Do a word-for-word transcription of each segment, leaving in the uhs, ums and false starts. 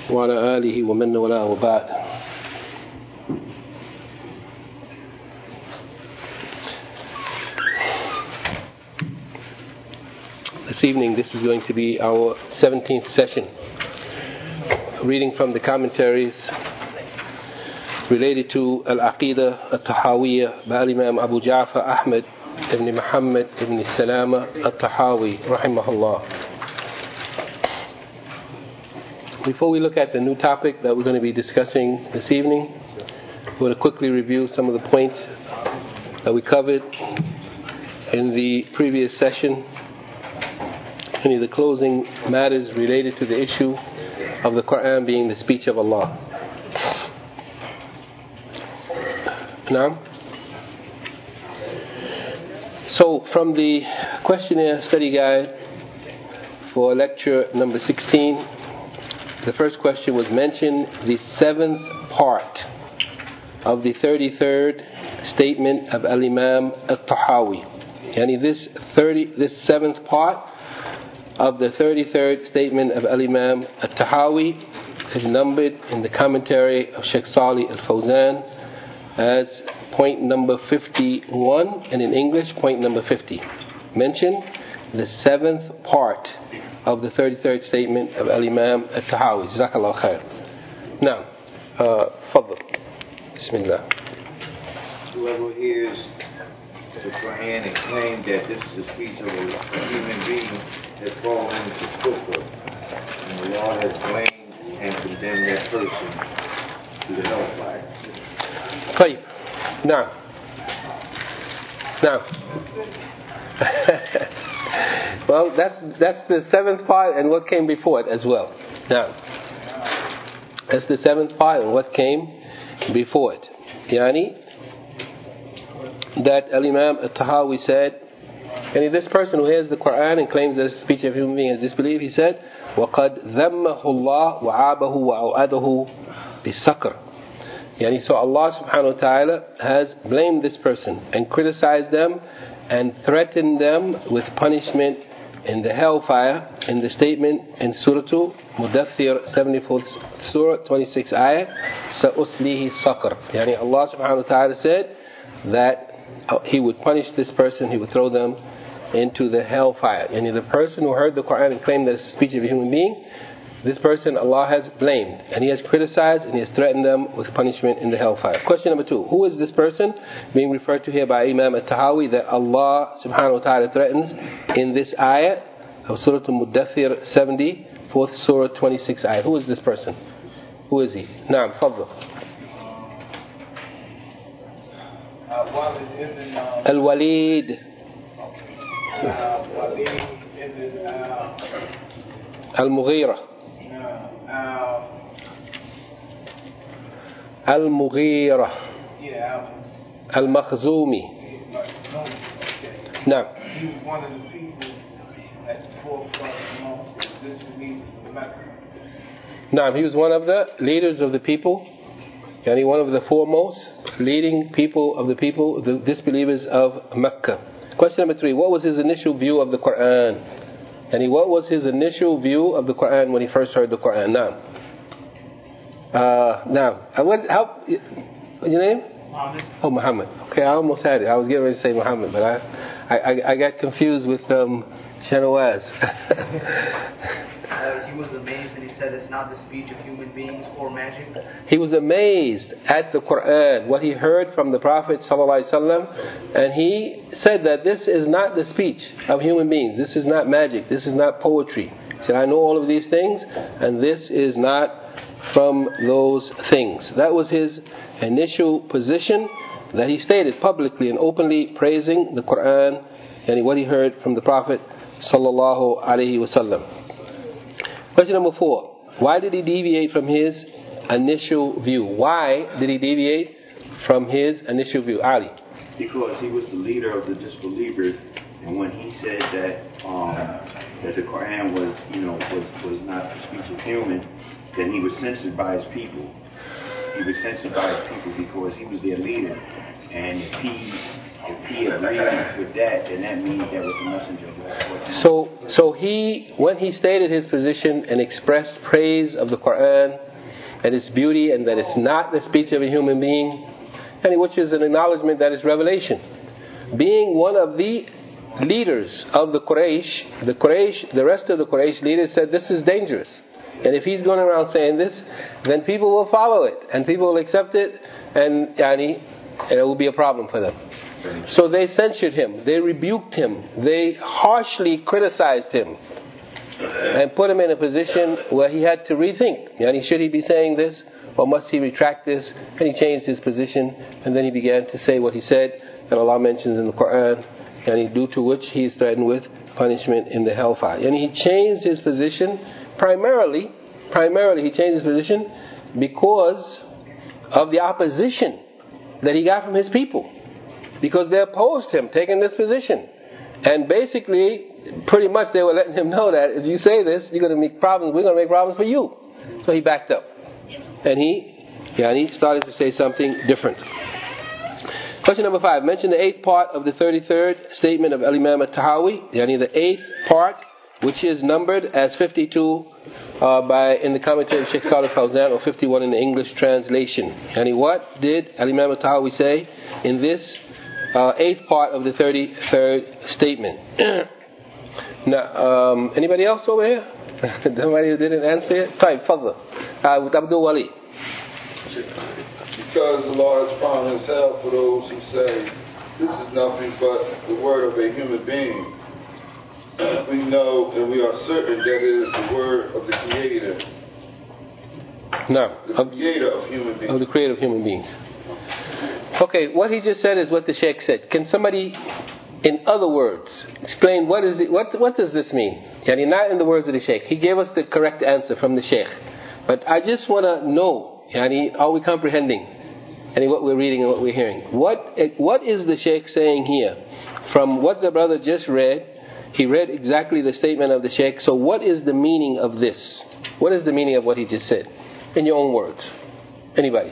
وعلى آله ومن والاه وبعد. This evening, this is going to be our seventeenth session, reading from the commentaries related to Al-Aqidah Al-Tahawiyya by Imam Abu Ja'far Ahmad ibn Muhammad ibn Salama Al-Tahawi rahimahullah. Before we look at the new topic that we're going to be discussing this evening, we're going to quickly review some of the points that we covered in the previous session. Any of the closing matters related to the issue of the Quran being the speech of Allah. Now, so from the questionnaire study guide for lecture number sixteen, the first question was mentioned the seventh part of the thirty-third statement of Al-Imam Al-Tahawi. Yani this thirty, this seventh part of the thirty-third statement of Al-Imam Al-Tahawi is numbered in the commentary of Sheikh Salih Al-Fawzan as point number fifty-one, and in English point number fifty. Mention the seventh part of the thirty-third statement of Al-Imam Al-Tahawi. Jazakallah khair. Now, uh, Fadl. Bismillah. Whoever hears the Quran and claims that this is the speech of a human being has fallen into kufr, and the Lord has blamed and condemned that person to the hellfire. طيب. Now. Now. Well, that's that's the seventh part and what came before it as well. Now, that's the seventh part and what came before it. Yani, that Al-Imam Al-Tahawi said, and this person who hears the Quran and claims that it's the speech of a human being has disbelief, he said, وَقَدْ ذَمَّهُ اللَّهُ وَعَابَهُ وَأَوْعَدَهُ بِالسَّقْرِ. Yani, so Allah subhanahu wa ta'ala has blamed this person and criticized them and threatened them with punishment in the hellfire, in the statement in Surah Mudaththir, seventy-fourth Surah, twenty-sixth ayah, سَأُصْلِهِ السَّقْرِ. Yani Allah subhanahu wa ta'ala said that He would punish this person, He would throw them into the hellfire. Yani the person who heard the Quran and claimed that it's the speech of a human being, this person Allah has blamed and He has criticized and He has threatened them with punishment in the hellfire. Question number two, who is this person being referred to here by Imam Al-Tahawi that Allah subhanahu wa ta'ala threatens in this ayah of Surah Al-Mudaththir, seventy-fourth Surah, twenty-sixth ayah? Who is this person? Who is he? Naam, Fadl. Al-Walid. Al-Mughira. Al-Mughira. Al-Makhzumi. Now. He was one of the people at the forefront amongst the disbelievers of Mecca. Now, he was one of the leaders of the people, and one of the foremost leading people of the people, the disbelievers of Mecca. Question number three, what was his initial view of the Quran? And what was his initial view of the Quran when he first heard the Quran? Now, uh, now, what? How? What's your name? Muhammad. Oh, Muhammad. Okay, I almost had it. I was getting ready to say Muhammad, but I, I, I got confused with um, Shanawaz. Uh, he was amazed and he said it's not the speech of human beings or magic. He was amazed at the Quran, what he heard from the Prophet ﷺ, and he said that this is not the speech of human beings. This is not magic. This is not poetry. He said, I know all of these things, and this is not from those things. That was his initial position that he stated publicly and openly, praising the Quran and what he heard from the Prophet sallallahu alaihi wasallam. Question number four. Why did he deviate from his initial view? Why did he deviate from his initial view? Ali. Because he was the leader of the disbelievers, and when he said that um, that the Quran was, you know, was, was not the speech of human, then he was censored by his people. He was censored by his people because he was their leader, and if he If he agreed with that, then that means that was the messenger of Allah. So, so he, when he stated his position and expressed praise of the Quran and its beauty and that it's not the speech of a human being, and which is an acknowledgement that it's revelation. Being one of the leaders of the Quraysh, the Quraysh, the rest of the Quraysh leaders said this is dangerous. And if he's going around saying this, then people will follow it and people will accept it, and yani, and it will be a problem for them. So they censured him, they rebuked him, they harshly criticized him, and put him in a position where he had to rethink. Yani, should he be saying this, or must he retract this? And he changed his position, and then he began to say what he said that Allah mentions in the Quran, yani, due to which he is threatened with punishment in the hellfire. And he changed his position primarily, primarily he changed his position because of the opposition that he got from his people. Because they opposed him taking this position. And basically, pretty much they were letting him know that if you say this, you're going to make problems, we're going to make problems for you. So he backed up. And he, yeah, and he started to say something different. Question number five. Mention the eighth part of the thirty-third statement of Al-Imam At-Tahawi. Yani the eighth part, which is numbered as fifty-two uh, by in the commentary of Sheikh Salih Fawzan, or fifty-one in the English translation. Yani what did Al-Imam At-Tahawi say in this uh, eighth part of the thirty-third statement? Now, um, anybody else over here? Somebody who didn't answer it? Type, Fadl. Uh, with Abdul Wali. Because the Lord has promised hell for those who say, this is nothing but the word of a human being. We know and we are certain that it is the word of the Creator. No. The Of, Creator of human beings. of the Creator of human beings. Okay, what he just said is what the Sheikh said. Can somebody, in other words, explain what is it? What what does this mean? Yani not in the words of the Sheikh. He gave us the correct answer from the Sheikh. But I just want to know, yani, are we comprehending yani, what we're reading and what we're hearing? What What is the Sheikh saying here? From what the brother just read, he read exactly the statement of the Sheikh. So what is the meaning of this? What is the meaning of what he just said? In your own words. Anybody?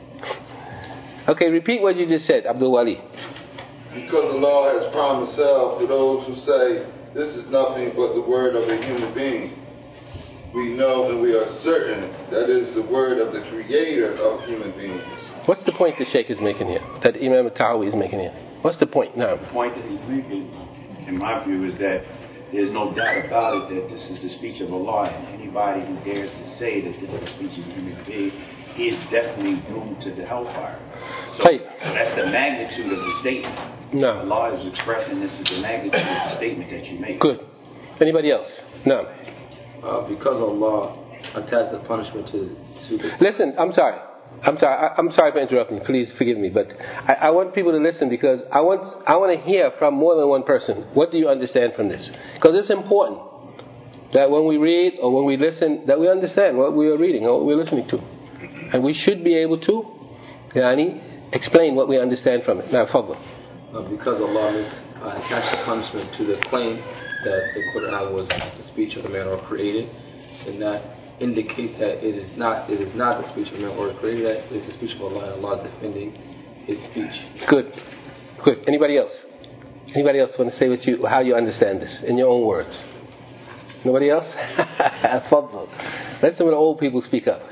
Okay, repeat what you just said, Abdul Wali. Because the Lord has promised hell for those who say, this is nothing but the word of a human being. We know and we are certain that it is the word of the Creator of human beings. What's the point the Sheikh is making here? That Imam At-Tahawi is making here? What's the point now? The point that he's making, in my view, is that there's no doubt about it that this is the speech of Allah, and anybody who dares to say that this is the speech of a human being, he is definitely doomed to the hellfire. So, Right. so that's the magnitude of the statement. No. Allah is expressing this is the magnitude of the statement that you make. Good. Anybody else? No. Uh, because Allah attached the punishment to, to the... Listen, I'm sorry. I'm sorry. I, I'm sorry for interrupting. Please forgive me, but I, I want people to listen because I want I want to hear from more than one person. What do you understand from this? Because it's important that when we read or when we listen, that we understand what we are reading or what we're listening to, and we should be able to, yani, explain what we understand from it. Now, Fadl. Uh, because Allah makes, uh, attached the punishment to the claim that the Quran was the speech of a man or created, and that indicates that it is not it is not the speech of man or created, that it is the speech of Allah, and Allah defending His speech. Good. Good. Anybody else? Anybody else want to say what you how you understand this in your own words? Nobody else? Fadl. Let some of the old people speak up.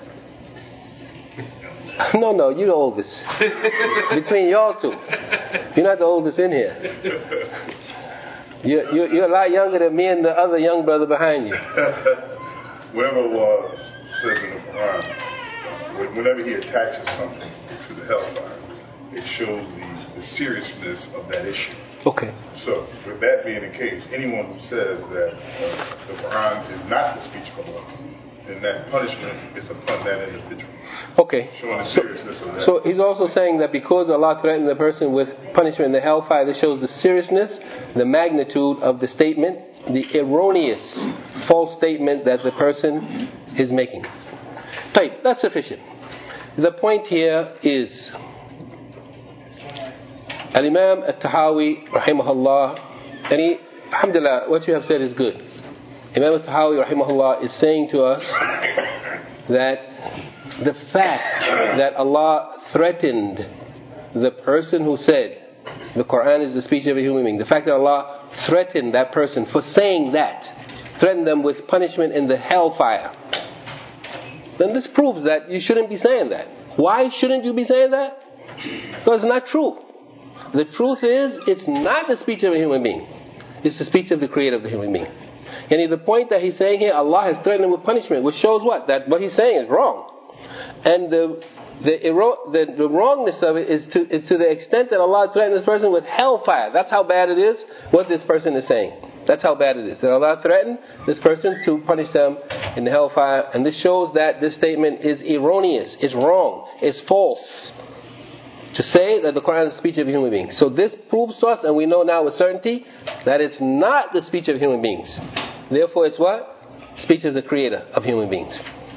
No, no, you're the oldest. Between y'all two. You're not the oldest in here. You're, you're, you're a lot younger than me and the other young brother behind you. Whatever Allah says in the Quran, whenever He attaches something to the hellfire, it shows the, the seriousness of that issue. Okay. So, with that being the case, anyone who says that uh, the Quran is not the speech of Allah, then that punishment is upon that individual. Okay. Showing the So, seriousness of that. so he's also saying that because Allah threatened the person with punishment in the hellfire, this shows the seriousness, the magnitude of the statement, the erroneous, false statement that the person is making. Right, that's sufficient. The point here is Al-Imam At-Tahawi rahimahullah, and he, alhamdulillah, what you have said is good. Imam At-Tahawi rahimahullah is saying to us that the fact that Allah threatened the person who said the Quran is the speech of a human being, the fact that Allah threatened that person for saying that, threatened them with punishment in the hellfire, then this proves that you shouldn't be saying that. Why shouldn't you be saying that? Because it's not true. The truth is, it's not the speech of a human being. It's the speech of the creator of the human being. And the point that he's saying here, Allah has threatened him with punishment, which shows what? That what he's saying is wrong. And the the, the, the wrongness of it is to, is to the extent that Allah threatened this person with hellfire. That's how bad it is, what this person is saying. That's how bad it is. That Allah threatened this person to punish them in the hellfire. And this shows that this statement is erroneous, it's wrong, it's false, to say that the Quran is the speech of a human being. So this proves to us, and we know now with certainty, that it's not the speech of human beings. Therefore it's what? Speech of the creator of human beings.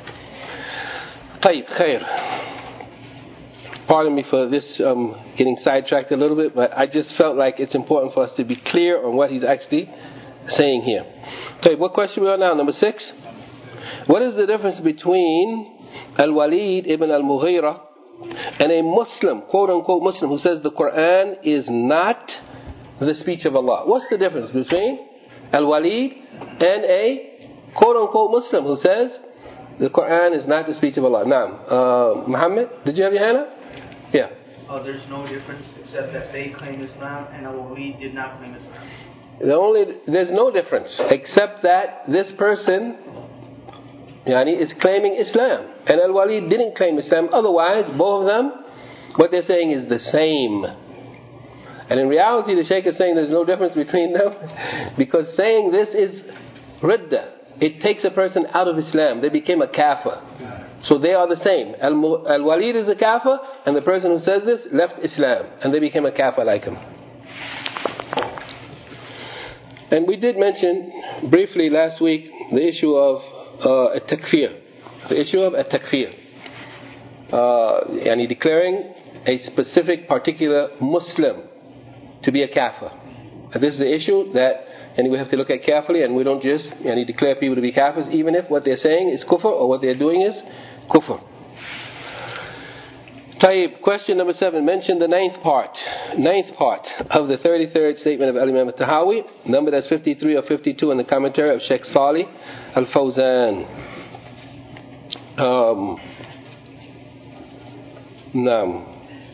طيب, khair. Pardon me for this um, getting sidetracked a little bit, but I just felt like it's important for us to be clear on what he's actually saying here. Okay, what question we are now? Number six. What is the difference between Al-Walid ibn al-Mughira and a Muslim, quote unquote Muslim, who says the Quran is not the speech of Allah? What's the difference between Al-Walid and a quote unquote Muslim who says the Quran is not the speech of Allah? Naam. Uh, Muhammad, did you have your hand up? Yeah. Oh, there's no difference except that they claim Islam and Al-Walid did not claim Islam. The only there's no difference except that this person, yani, is claiming Islam, and Al-Walid didn't claim Islam. Otherwise, both of them, what they're saying is the same. And in reality, the Shaykh is saying there's no difference between them, because saying this is ridda. It takes a person out of Islam. They became a kafir. So they are the same. Al-Walid is a kafir, and the person who says this left Islam, and they became a kafir like him. And we did mention briefly last week the issue of uh, at-takfir. The issue of at-takfir. Uh, yani declaring a specific particular Muslim to be a kafir. And this is the issue that and we have to look at carefully, and we don't just yani, declare people to be kafirs, even if what they're saying is kufr or what they're doing is kufr. Tayyib, question number seven. Mention the ninth part, ninth part of the thirty-third statement of Al-Imam al-Tahawi, number that's fifty-three or fifty-two in the commentary of Sheikh Salih al-Fawzan. Um, Naam.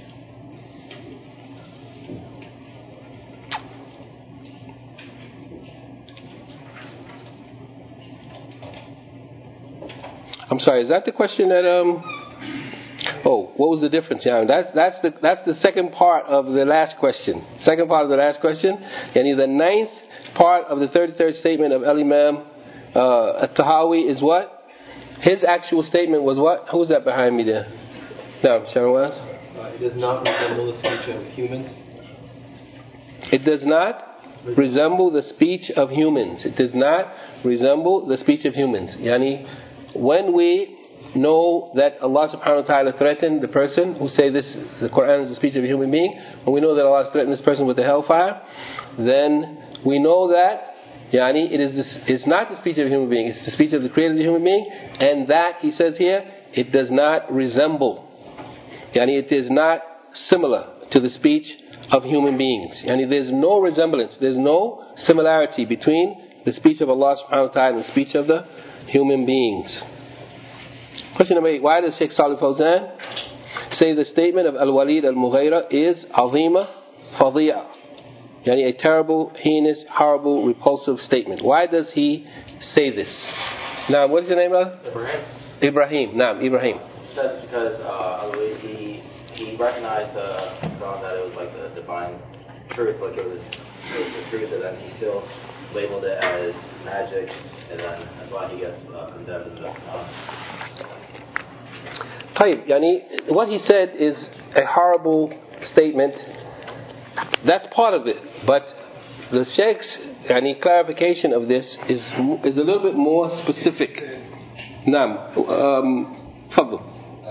I'm sorry, is that the question that um oh, what was the difference? Yeah, that's that's the that's the second part of the last question. Second part of the last question. Yani the ninth part of the thirty-third statement of Al-Imam uh, al-Tahawi is what? His actual statement was what? Who's that behind me there? No, Shanawaz? Uh, it does not resemble the speech of humans. It does not resemble the speech of humans. It does not resemble the speech of humans. Yani when we know that Allah subhanahu wa ta'ala threatened the person who say this, the Quran is the speech of a human being, and we know that Allah has threatened this person with the hellfire, then we know that yani, it is this, it's not the speech of a human being, it's the speech of the creator of the human being, and that, he says here, it does not resemble, yani, it is not similar to the speech of human beings. Yani, there's no resemblance, there's no similarity between the speech of Allah subhanahu wa ta'ala and the speech of the human beings. Question number eight. Why does Sheikh Salih Fawzan say the statement of Al-Walid al-Mughira is azima fadhi'a, yani a terrible, heinous, horrible, repulsive statement? Why does he say this? Now, what is your name, brother? Ibrahim. Ibrahim. Naam, Ibrahim. That's because uh, Al-Walid, he, he recognized the Quran, that it was like the divine truth, like it was, it was the truth, and then he still labeled it as magic, and then that's why he gets uh, condemned in the Quran. Tayyib, yani, what he said is a horrible statement. That's part of it, but the Sheikh's yani, clarification of this is is a little bit more specific. Naam, um, fadl.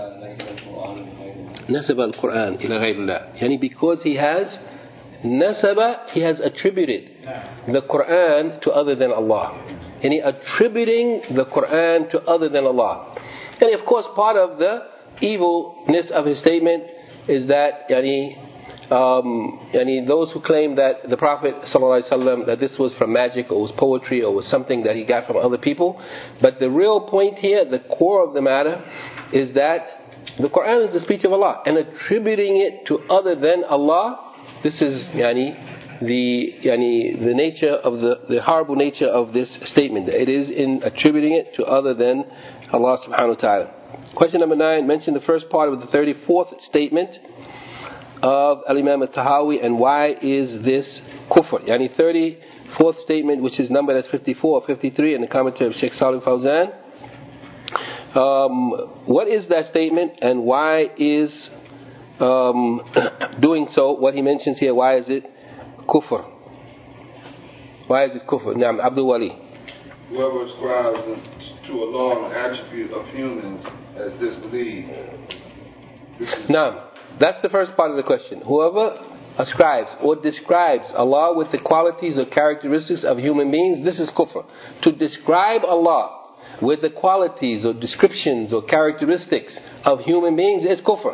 Nasaba al-Quran ila ghayrillah. Yani, because he has nasaba, he has attributed the Quran to other than Allah. And he attributing the Quran to other than Allah. And of course, part of the evilness of his statement is that yani, um, yani those who claim that the Prophet ﷺ, that this was from magic or was poetry or was something that he got from other people. But the real point here, the core of the matter, is that the Quran is the speech of Allah, and attributing it to other than Allah, this is yani the yani the nature of the, the horrible nature of this statement. It is in attributing it to other than Allah subhanahu wa ta'ala. Question number nine, mention the first part of the thirty-fourth statement of Al-Imam Al-Tahawi, and why is this kufr? Yani thirty-fourth statement, which is numbered as fifty-four or fifty-three in the commentary of Shaykh Salih Fawzan. Um, what is that statement, and why is um, doing so, what he mentions here, why is it kufr? Why is it kufr? Naam, Abdul Wali. Whoever ascribes to Allah an attribute of humans as disbelieved. Naam, that's the first part of the question. Whoever ascribes or describes Allah with the qualities or characteristics of human beings, this is kufr. To describe Allah with the qualities or descriptions or characteristics of human beings is kufr.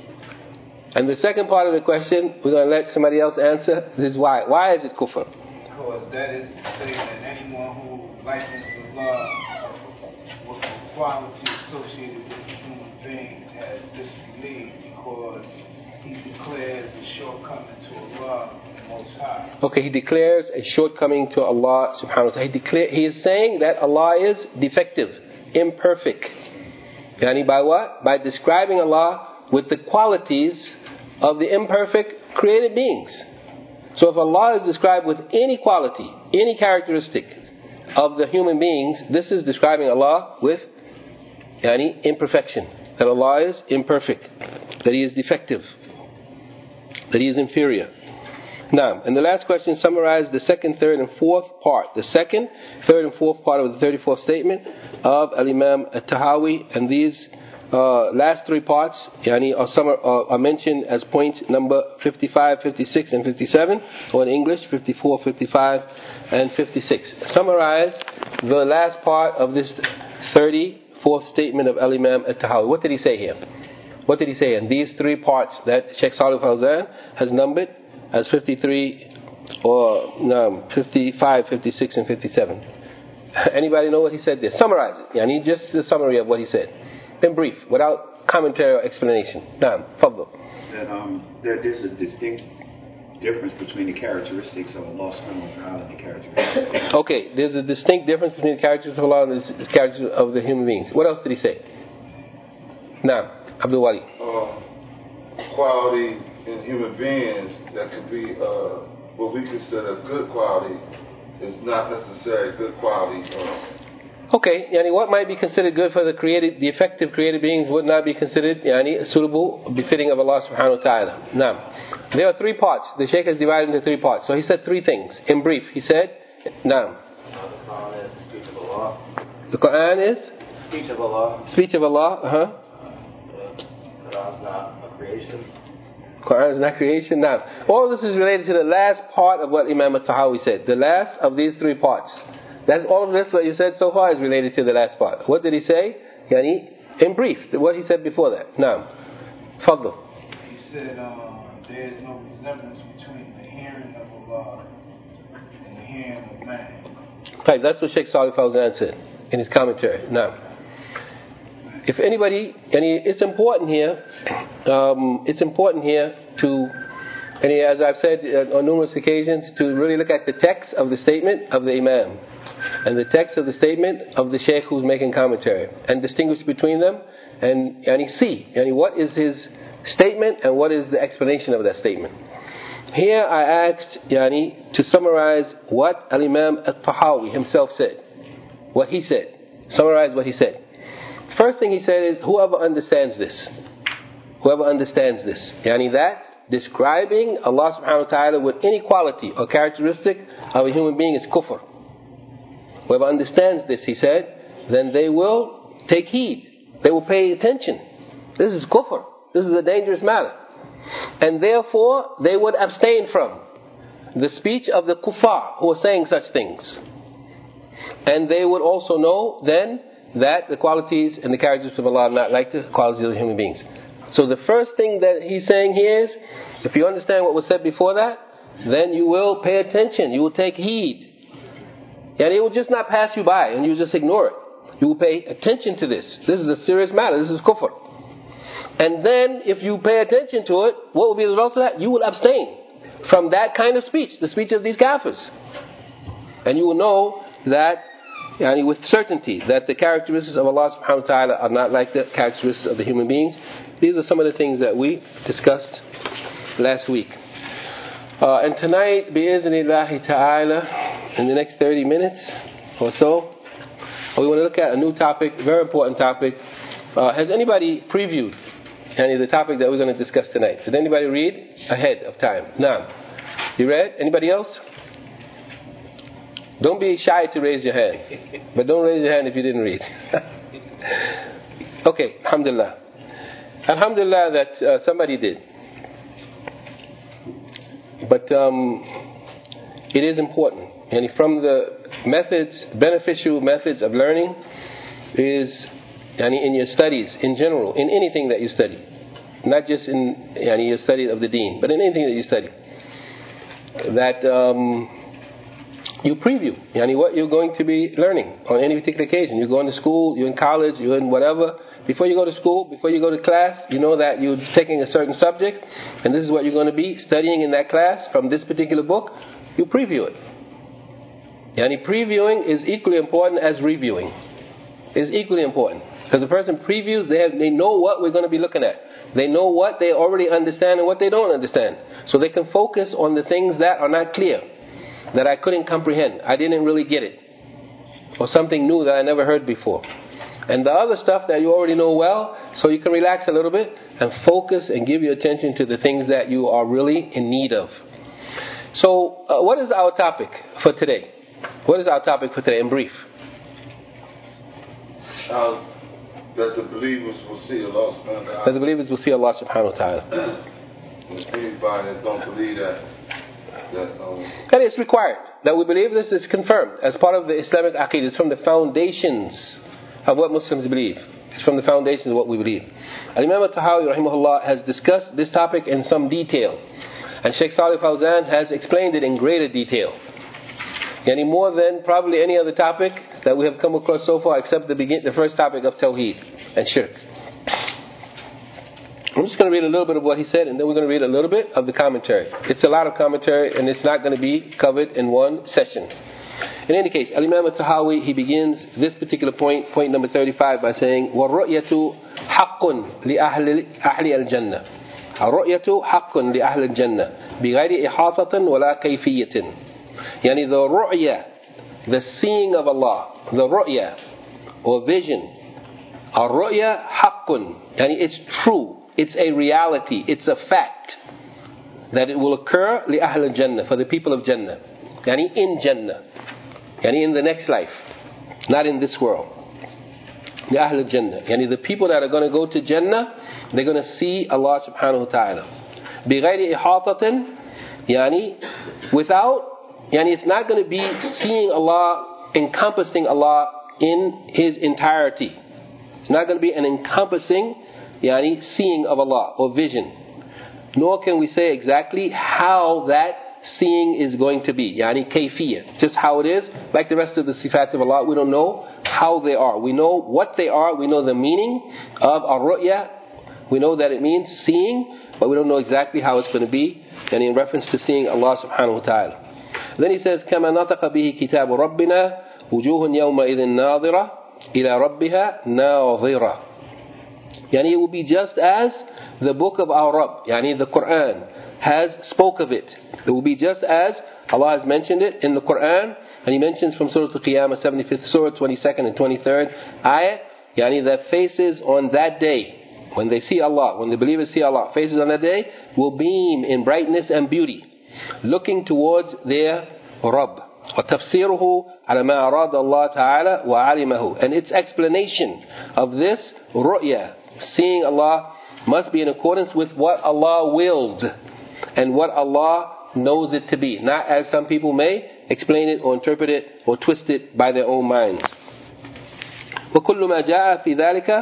And the second part of the question, we're going to let somebody else answer. This is why. Why is it kufr? Because that is to say that anyone who likens Allah with the quality associated with the human being has disbelieved, because he declares a shortcoming to Allah Most High. Okay, he declares a shortcoming to Allah subhanahu wa ta'ala. He, declare, he is saying that Allah is defective, imperfect. Yani by what? By describing Allah with the qualities of the imperfect created beings. So if Allah is described with any quality, any characteristic of the human beings, this is describing Allah with yani, imperfection. That Allah is imperfect, that He is defective, that He is inferior. Now, and the last question summarized the second, third, and fourth part. The second, third, and fourth part of the thirty-fourth statement of Al-Imam Al-Tahawi, and these uh, last three parts yani, are, summa- uh, are mentioned as point number fifty-five, fifty-six, and fifty-seven, or in English, fifty-four, fifty-five, and fifty-six. Summarize the last part of this thirty-fourth statement of Al-Imam Al-Tahawi. What did he say here? What did he say in these three parts that Shaykh Salih Fawzan has numbered as fifty-three, or no, fifty-five, fifty-six, and fifty-seven? Anybody know what he said there? Summarize it. Yani just the summary of what he said, in brief, without commentary or explanation. Naam, fadl. That um, there, there's a distinct difference between the characteristics of Allah subhanahu wa ta'ala and the characteristics. Okay, there's a distinct difference between the characteristics of Allah and the characteristics of the human beings. What else did he say? Naam, Abdul Wali. Uh, quality in human beings that could be uh, what we consider good quality is not necessarily good quality. Uh, okay, yani what might be considered good for the created, the effective created beings would not be considered yani suitable, befitting of Allah subhanahu wa ta'ala. Now, there are three parts. The Shaykh has divided into three parts. So he said three things. In brief, he said, now, the Quran is speech of Allah. Speech of Allah. Uh-huh. The Quran is not a creation. Quran is not creation. Now, all this is related to the last part of what Imam Al-Tahawi said. The last of these three parts. That's all of this what you said so far is related to the last part. What did he say? Yani, in brief, what he said before that. Now, Fadl. He said um, there is no resemblance between the hearing of Allah and the hearing of man. Right, that's what Shaykh Salih Fawzan said in his commentary. Now, if anybody, and it's important here, um, it's important here to, and as I've said on numerous occasions, to really look at the text of the statement of the Imam and the text of the statement of the Shaykh who's making commentary, and distinguish between them, and yani see yani what is his statement and what is the explanation of that statement. Here I asked yani to summarize what Al-Imam Al-Tahawi himself said, what he said. Summarize what he said. First thing he said is, whoever understands this, whoever understands this, yani that describing Allah subhanahu wa ta'ala with any quality or characteristic of a human being is kufr. Whoever understands this, he said, then they will take heed. They will pay attention. This is kufr. This is a dangerous matter. And therefore, they would abstain from the speech of the kuffar who are saying such things. And they would also know then that the qualities and the characteristics of Allah are not like the qualities of the human beings. So the first thing that he's saying here is, if you understand what was said before that, then you will pay attention, you will take heed. And it will just not pass you by and you just ignore it. You will pay attention to this. This is a serious matter. This is kufr. And then if you pay attention to it, what will be the result of that? You will abstain from that kind of speech, the speech of these kafirs. And you will know that, yani with certainty, that the characteristics of Allah subhanahu wa ta'ala are not like the characteristics of the human beings. These are some of the things that we discussed last week. Uh, and tonight, bi'iznillahi ta'ala, in the next thirty minutes or so, we want to look at a new topic, very important topic. Uh, has anybody previewed any of the topic that we're going to discuss tonight? Did anybody read ahead of time? Naam. You read? Anybody else? Don't be shy to raise your hand. But don't raise your hand if you didn't read. Okay, alhamdulillah. Alhamdulillah that uh, somebody did. But um, it is important. And from the methods, beneficial methods of learning is yani, in your studies in general, in anything that you study. Not just in yani, your study of the deen, but in anything that you study. That um, you preview yani, what you're going to be learning on any particular occasion. You're going to school, you're in college, you're in whatever. Before you go to school, before you go to class, you know that you're taking a certain subject, and this is what you're going to be studying in that class from this particular book. You preview it. Yani previewing is equally important as reviewing. It's equally important. Because the person previews, they have, they know what we're going to be looking at. They know what they already understand and what they don't understand. So they can focus on the things that are not clear, that I couldn't comprehend. I didn't really get it. Or something new that I never heard before. And the other stuff that you already know well, so you can relax a little bit and focus and give your attention to the things that you are really in need of. So, uh, what is our topic for today? What is our topic for today in brief? Uh, that the believers will see Allah subhanahu wa ta'ala. That the believers will see Allah subhanahu wa ta'ala. Anybody that don't believe that, that um, and it's required that we believe this is confirmed as part of the Islamic Aqeedah. It's from the foundations of what Muslims believe. It's from the foundations of what we believe. Al-Imam al-Tahawi rahimahullah has discussed this topic in some detail. And Shaykh Salih Fawzan has explained it in greater detail. Any more than probably any other topic that we have come across so far, except the begin, the first topic of Tawheed and Shirk. I'm just going to read a little bit of what he said, and then we're going to read a little bit of the commentary. It's a lot of commentary, and it's not going to be covered in one session. In any case, Al-Imam al-Tahawi, he begins this particular point, point number thirty-five, by saying, وَالرُّؤْيَةُ حَقٌّ لِأَهْلِ الْجَنَّةِ الرُّؤْيَةُ حَقٌّ لِأَهْلِ الْجَنَّةِ بِغَيْرِ إِحَاطَةٍ وَلَا كَيْفِيَّةٍ. Yani the ru'ya, the seeing of Allah, the ru'ya, or vision. Ar-ru'ya haqqun, yani it's true, it's a reality, it's a fact that it will occur li ahl al-jannah, for the people of Jannah. Yani in Jannah, yani in the next life, not in this world. Li ahl al-jannah, yani the people that are going to go to Jannah, they're going to see Allah subhanahu wa ta'ala. بِغَيْرِ إِحَاطَةٍ, yani without, yani it's not going to be seeing Allah, encompassing Allah in His entirety. It's not going to be an encompassing, yani seeing of Allah or vision. Nor can we say exactly how that seeing is going to be. Yani kayfiyya, just how it is. Like the rest of the sifat of Allah, we don't know how they are. We know what they are. We know the meaning of ar-ru'ya. We know that it means seeing, but we don't know exactly how it's going to be. And in reference to seeing Allah subhanahu wa ta'ala. Then he says, كما نطق به كتاب ربنا وجوه يومئذ ناظرة إلى ربها ناظرة. Yani it will be just as the book of our Rabb, yani the Quran, has spoke of it. It will be just as Allah has mentioned it in the Quran, and He mentions from Surah Al-Qiyamah, seventy-fifth Surah, twenty-second and twenty-third ayat, yani that faces on that day, when they see Allah, when the believers see Allah, faces on that day will beam in brightness and beauty, looking towards their Rabb. وَتَفْسِيرُهُ عَلَى مَا أَرَادَ اللَّهُ تَعَالَى وَعَلِمَهُ. And its explanation of this ru'ya, seeing Allah, must be in accordance with what Allah willed and what Allah knows it to be, not as some people may explain it or interpret it or twist it by their own minds. وَكُلُّ مَا جَاءَ فِي ذَلِكَ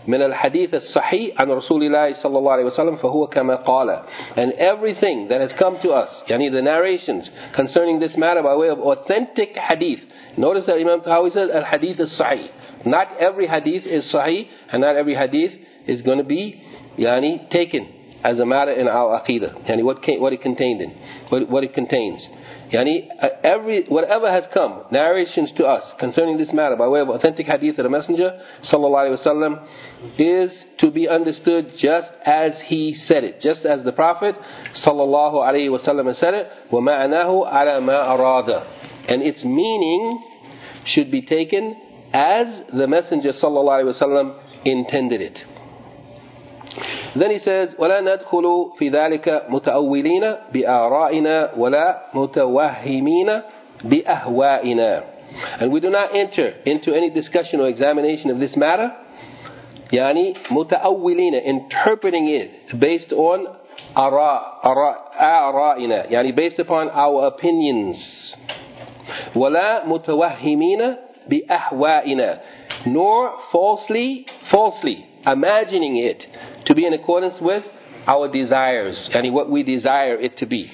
من الحديث الصحيح عن رسول الله صلى الله عليه وسلم فهو كما قال. And everything that has come to us, yani the narrations concerning this matter by way of authentic hadith. Notice that Imam Tahawi says al-hadith is sahih. Not every hadith is sahih, and not every hadith is going to be yani taken as a matter in our aqidah. Yani what what it contained in, what, what it contains. Yani every whatever has come, narrations to us concerning this matter by way of authentic hadith of the Messenger sallallahu alaihi wasallam, is to be understood just as he said it, just as the Prophet sallallahu alaihi wasallam has said it. وَمَعْنَاهُ عَلَى مَا أَرَادَ, and its meaning should be taken as the Messenger sallallahu alaihi wasallam intended it. Then he says, وَلَا نَدْخُلُ فِي ذَلِكَ مُتَأَوِّلِينَ بِآرَائِنَا وَلَا مُتَوَهِّمِينَ بِأَهْوَائِنَا. And we do not enter into any discussion or examination of this matter, yani مُتَأَوِّلِينَ, interpreting it based on آراء آرائنا, yani based upon our opinions. وَلَا مُتَوَهِّمِينَ بِأَهْوَائِنَا, nor falsely, falsely imagining it to be in accordance with our desires, and what we desire it to be.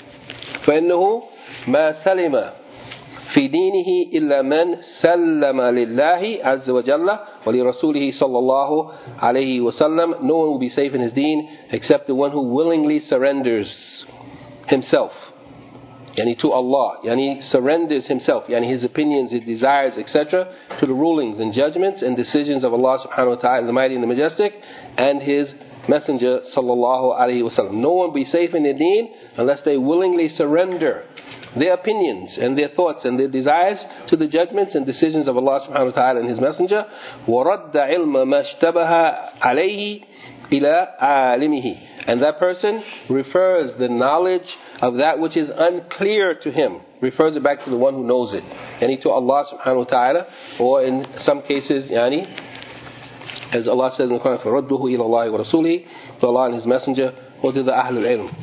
فإنه ما سلم في دينه إلا من سلم لله عز وجل ولرسوله صلى الله عليه وسلم. No one will be safe in his deen except the one who willingly surrenders himself, yani to Allah, yani surrenders himself, yani his opinions, his desires, et cetera, to the rulings and judgments and decisions of Allah subhanahu wa ta'ala, the Mighty and the Majestic, and His Messenger sallallahu alaihi wasallam. No one will be safe in their deen unless they willingly surrender their opinions and their thoughts and their desires to the judgments and decisions of Allah subhanahu wa ta'ala and His Messenger. وَرَدَّ عِلْمَ مَا اشْتَبَهَ عَلَيْهِ إِلَىٰ عَالِمِهِ. And that person refers the knowledge of that which is unclear to him, refers it back to the one who knows it, yani to Allah subhanahu wa ta'ala, or in some cases, yani, as Allah says in the Quran, فَرَدُّهُ إِلَى اللَّهِ وَرَسُولِهِ, to Allah and His Messenger, or to the Ahlul Ilm.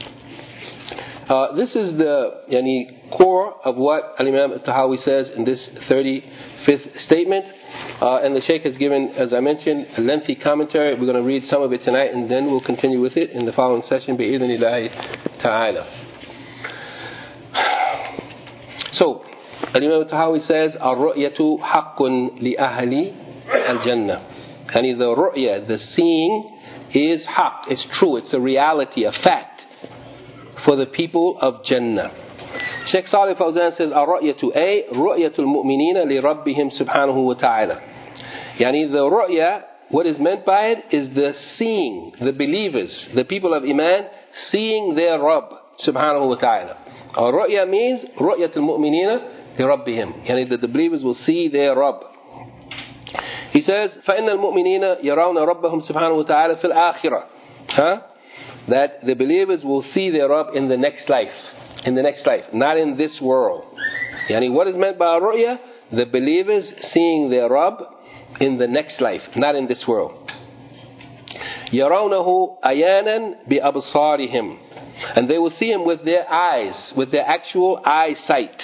Uh, this is the yani, core of what Al-Imam Al-Tahawi says in this thirty-fifth statement. Uh, and the Shaykh has given, as I mentioned, a lengthy commentary. We're going to read some of it tonight, and then we'll continue with it in the following session, bi'idhnillahi ta'ala. So, Al-Imam Al-Tahawi says, Al-ru'yatu haqqun li ahli al-jannah. And the ru'ya, the seeing, is haqq, it's true, it's a reality, a fact for the people of Jannah. Shaykh Salih Fawzan says, Ar-ru'yatu A, ru'yatul mu'minina li rabbihim subhanahu wa ta'ala. Yani the ru'ya, what is meant by it is the seeing, the believers, the people of Iman, seeing their Rabb subhanahu wa ta'ala. Ar-ru'ya means ru'yatul mu'minina li rabbihim. Yani that the believers will see their Rabb. He says, فَإِنَّ الْمُؤْمِنِينَ يَرَوْنَ رَبَّهُمْ سُبْحَانَهُ وَتَعَالَى فِي الْآخِرَةِ. Huh? That the believers will see their Rabb in the next life. In the next life, not in this world. Yani what is meant by ru'ya? The believers seeing their Rabb in the next life, not in this world. يَرَوْنَهُ أَيَانًا بِأَبْصَارِهِمْ. And they will see Him with their eyes, with their actual eyesight.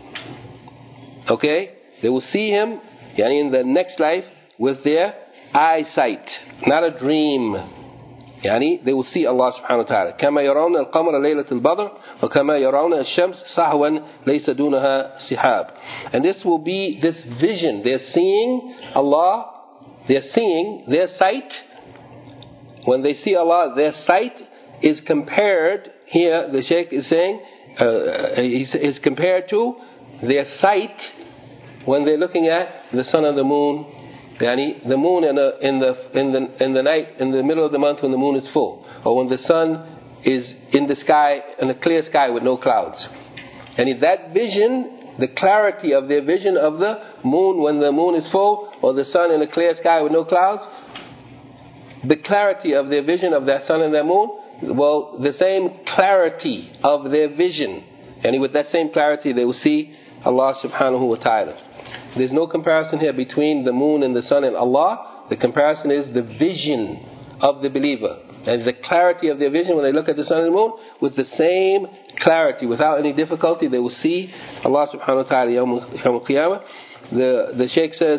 Okay? They will see Him yani in the next life with their eyesight, not a dream. Yani they will see Allah subhanahu wa ta'ala. كما يرون القمر ليلة البدر وكما يرون الشمس سهوا ليس دونها سحاب. And this will be this vision. They're seeing Allah. They're seeing their sight. When they see Allah, their sight is compared. Here the Shaykh is saying uh, is compared to their sight when they're looking at the sun and the moon. Yani the moon in the in the in the in the night in the middle of the month when the moon is full, or when the sun is in the sky in a clear sky with no clouds. And that vision, the clarity of their vision of the moon when the moon is full, or the sun in a clear sky with no clouds, the clarity of their vision of that sun and that moon, well, the same clarity of their vision, and with that same clarity they will see Allah subhanahu wa ta'ala. There's no comparison here between the moon and the sun and Allah. The comparison is the vision of the believer and the clarity of their vision when they look at the sun and the moon. With the same clarity, without any difficulty, they will see Allah subhanahu wa ta'ala yawm al-qiyamah. The, the Shaykh says,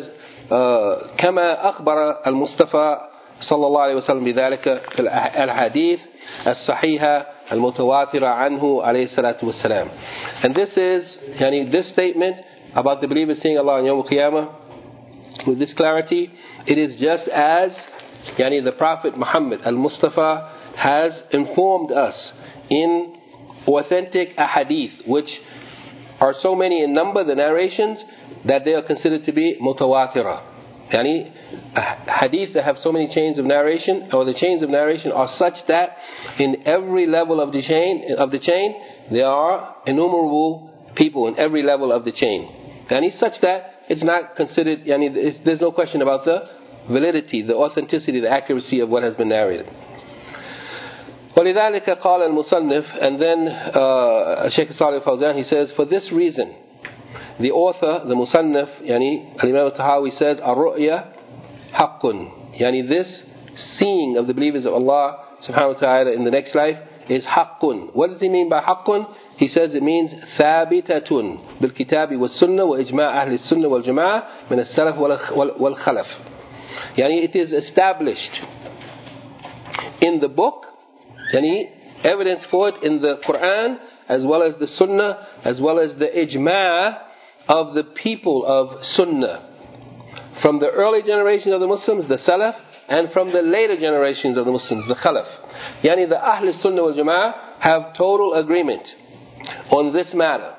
كما أخبر المصطفى صلى الله عليه وسلم بذلك في الحديث الصحيحة المتواترة عنه عليه الصلاة والسلام. And this is, yani, this statement about the believers seeing Allah on Yawm al-Qiyamah, with this clarity, it is just as, yani, the Prophet Muhammad al-Mustafa has informed us in authentic ahadith, which are so many in number, the narrations, that they are considered to be mutawatira. Yani, hadith that have so many chains of narration, or the chains of narration are such that in every level of the chain, of the chain, there are innumerable people in every level of the chain. Yani, such that it's not considered, yani, it's, there's no question about the validity, the authenticity, the accuracy of what has been narrated. وَلِذَلِكَ قَالَ الْمُصَنِّفُ, and then uh, Shaykh Salih Fawzan, he says, for this reason, the author, the Musannif, yani, Al-Imam al-Tahawi says, الرؤيا حق, yani, this seeing of the believers of Allah subhanahu wa ta'ala in the next life is حق. What does he mean by حق? He says it means ثابتة بالكتاب والسنة وإجماع أهل السنة والجماعة من السلف والخلف. Yani, it is established in the book, yani, evidence for it in the Quran, as well as the Sunnah, as well as the ijma' of the people of Sunnah, from the early generation of the Muslims, the Salaf, and from the later generations of the Muslims, the Khalaf. Yani, the Ahl Sunnah wal Jama'ah have total agreement on this matter.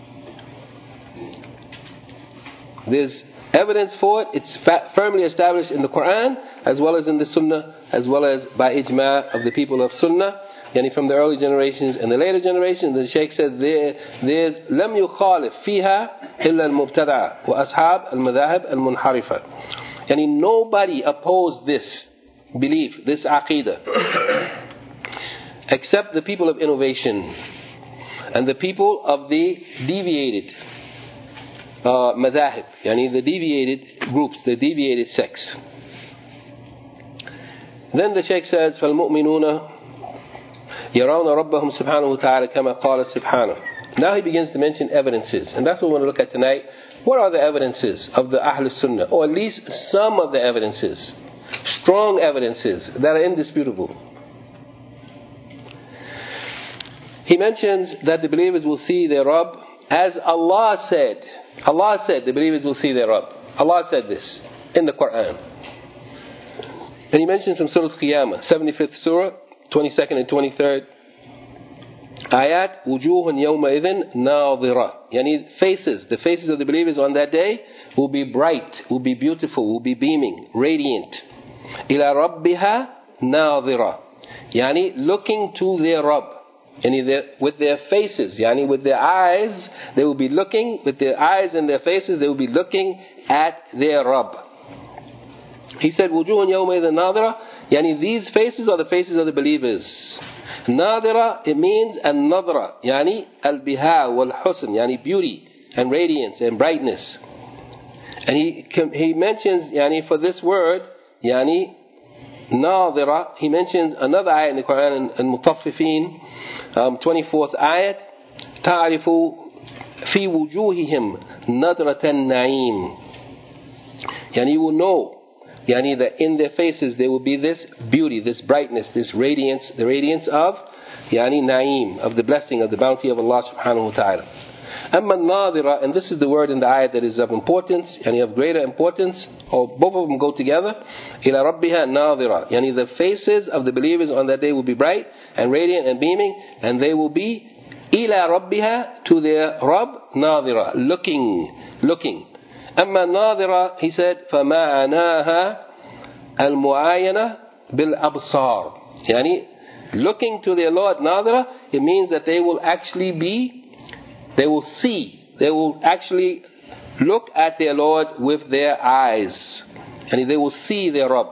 There's evidence for it. It's fa- firmly established in the Quran, as well as in the Sunnah, as well as by ijma' of the people of Sunnah, yani, from the early generations and the later generations. The Shaykh said there, there's لم يخالف فيها إلا المبتدع وأصحاب المذاهب المنحرفة. Yani, nobody opposed this belief, this aqidah, except the people of innovation and the people of the deviated uh, madhahib, yani, the deviated groups, the deviated sects. Then the Shaykh says, فَالْمُؤْمِنُونَ يَرَوْنَ رَبَّهُمْ سُبْحَانَهُ وَتَعَالَى كَمَا قَالَ سُبْحَانَهُ. Now he begins to mention evidences, and that's what we want to look at tonight. What are the evidences of the Ahl Sunnah, or at least some of the evidences, strong evidences that are indisputable? He mentions that the believers will see their Rabb, as Allah said. Allah said the believers will see their Rabb. Allah said this in the Quran. And he mentions from Surah Al-Qiyamah, seventy-fifth Surah, twenty-second and twenty-third ayat, وُجُوهٌ يَوْمَئِذٍ نَاظِرَةٌ. Yani, faces, the faces of the believers on that day will be bright, will be beautiful, will be beaming, radiant. إِلَى رَبِّهَا نَاظِرَةٌ. Yani, looking to their Rabb. Yani, their, with their faces, yani, with their eyes, they will be looking, with their eyes and their faces, they will be looking at their Rabb. He said, وُجُوهٌ يَوْمَئِذٍ نَاظِرَةٌ. Yani, these faces are the faces of the believers. Nadira, it means an-nadra, yani al-biha wal-husn, yani beauty and radiance and brightness. And he he mentions, yani, for this word, yani nadira, he mentions another ayat in the Quran, in Mutaffifin, um, twenty-fourth ayat, ta'arifu fi wujuhihim nadratan na'im. Yani, you will know, yani, that in their faces there will be this beauty, this brightness, this radiance, the radiance of, yani, na'im, of the blessing, of the bounty of Allah subhanahu wa ta'ala. Amma nadira, and this is the word in the ayat that is of importance, yani of greater importance, or both of them go together, ila rabbiha nadira, yani the faces of the believers on that day will be bright and radiant and beaming, and they will be ila rabbiha, to their Rabb, nadira, looking, looking. أما الناظرة, he said, فمعناها المعاينة بالأبصار. يعني, looking to their Lord, ناظرة, it means that they will actually be, they will see, they will actually look at their Lord with their eyes. And they will see their Rabb.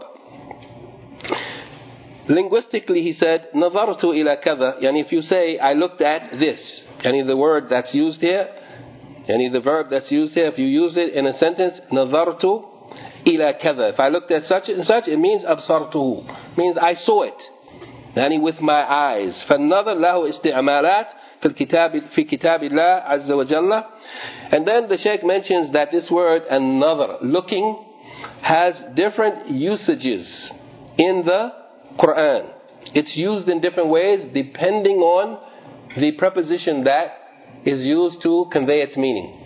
Linguistically, he said, نظرت إلى كذا. يعني, if you say, I looked at this, يعني, the word that's used here, yani the verb that's used here, if you use it in a sentence, نظرت إلى كذا. If I looked at such and such, it means أبصرته, means I saw it, yani with my eyes. فالنظر له استعمالات في الكتاب في كتاب الله عز وجل. And then the Shaykh mentions that this word النظر, looking, has different usages in the Quran. It's used in different ways depending on the preposition that is used to convey its meaning.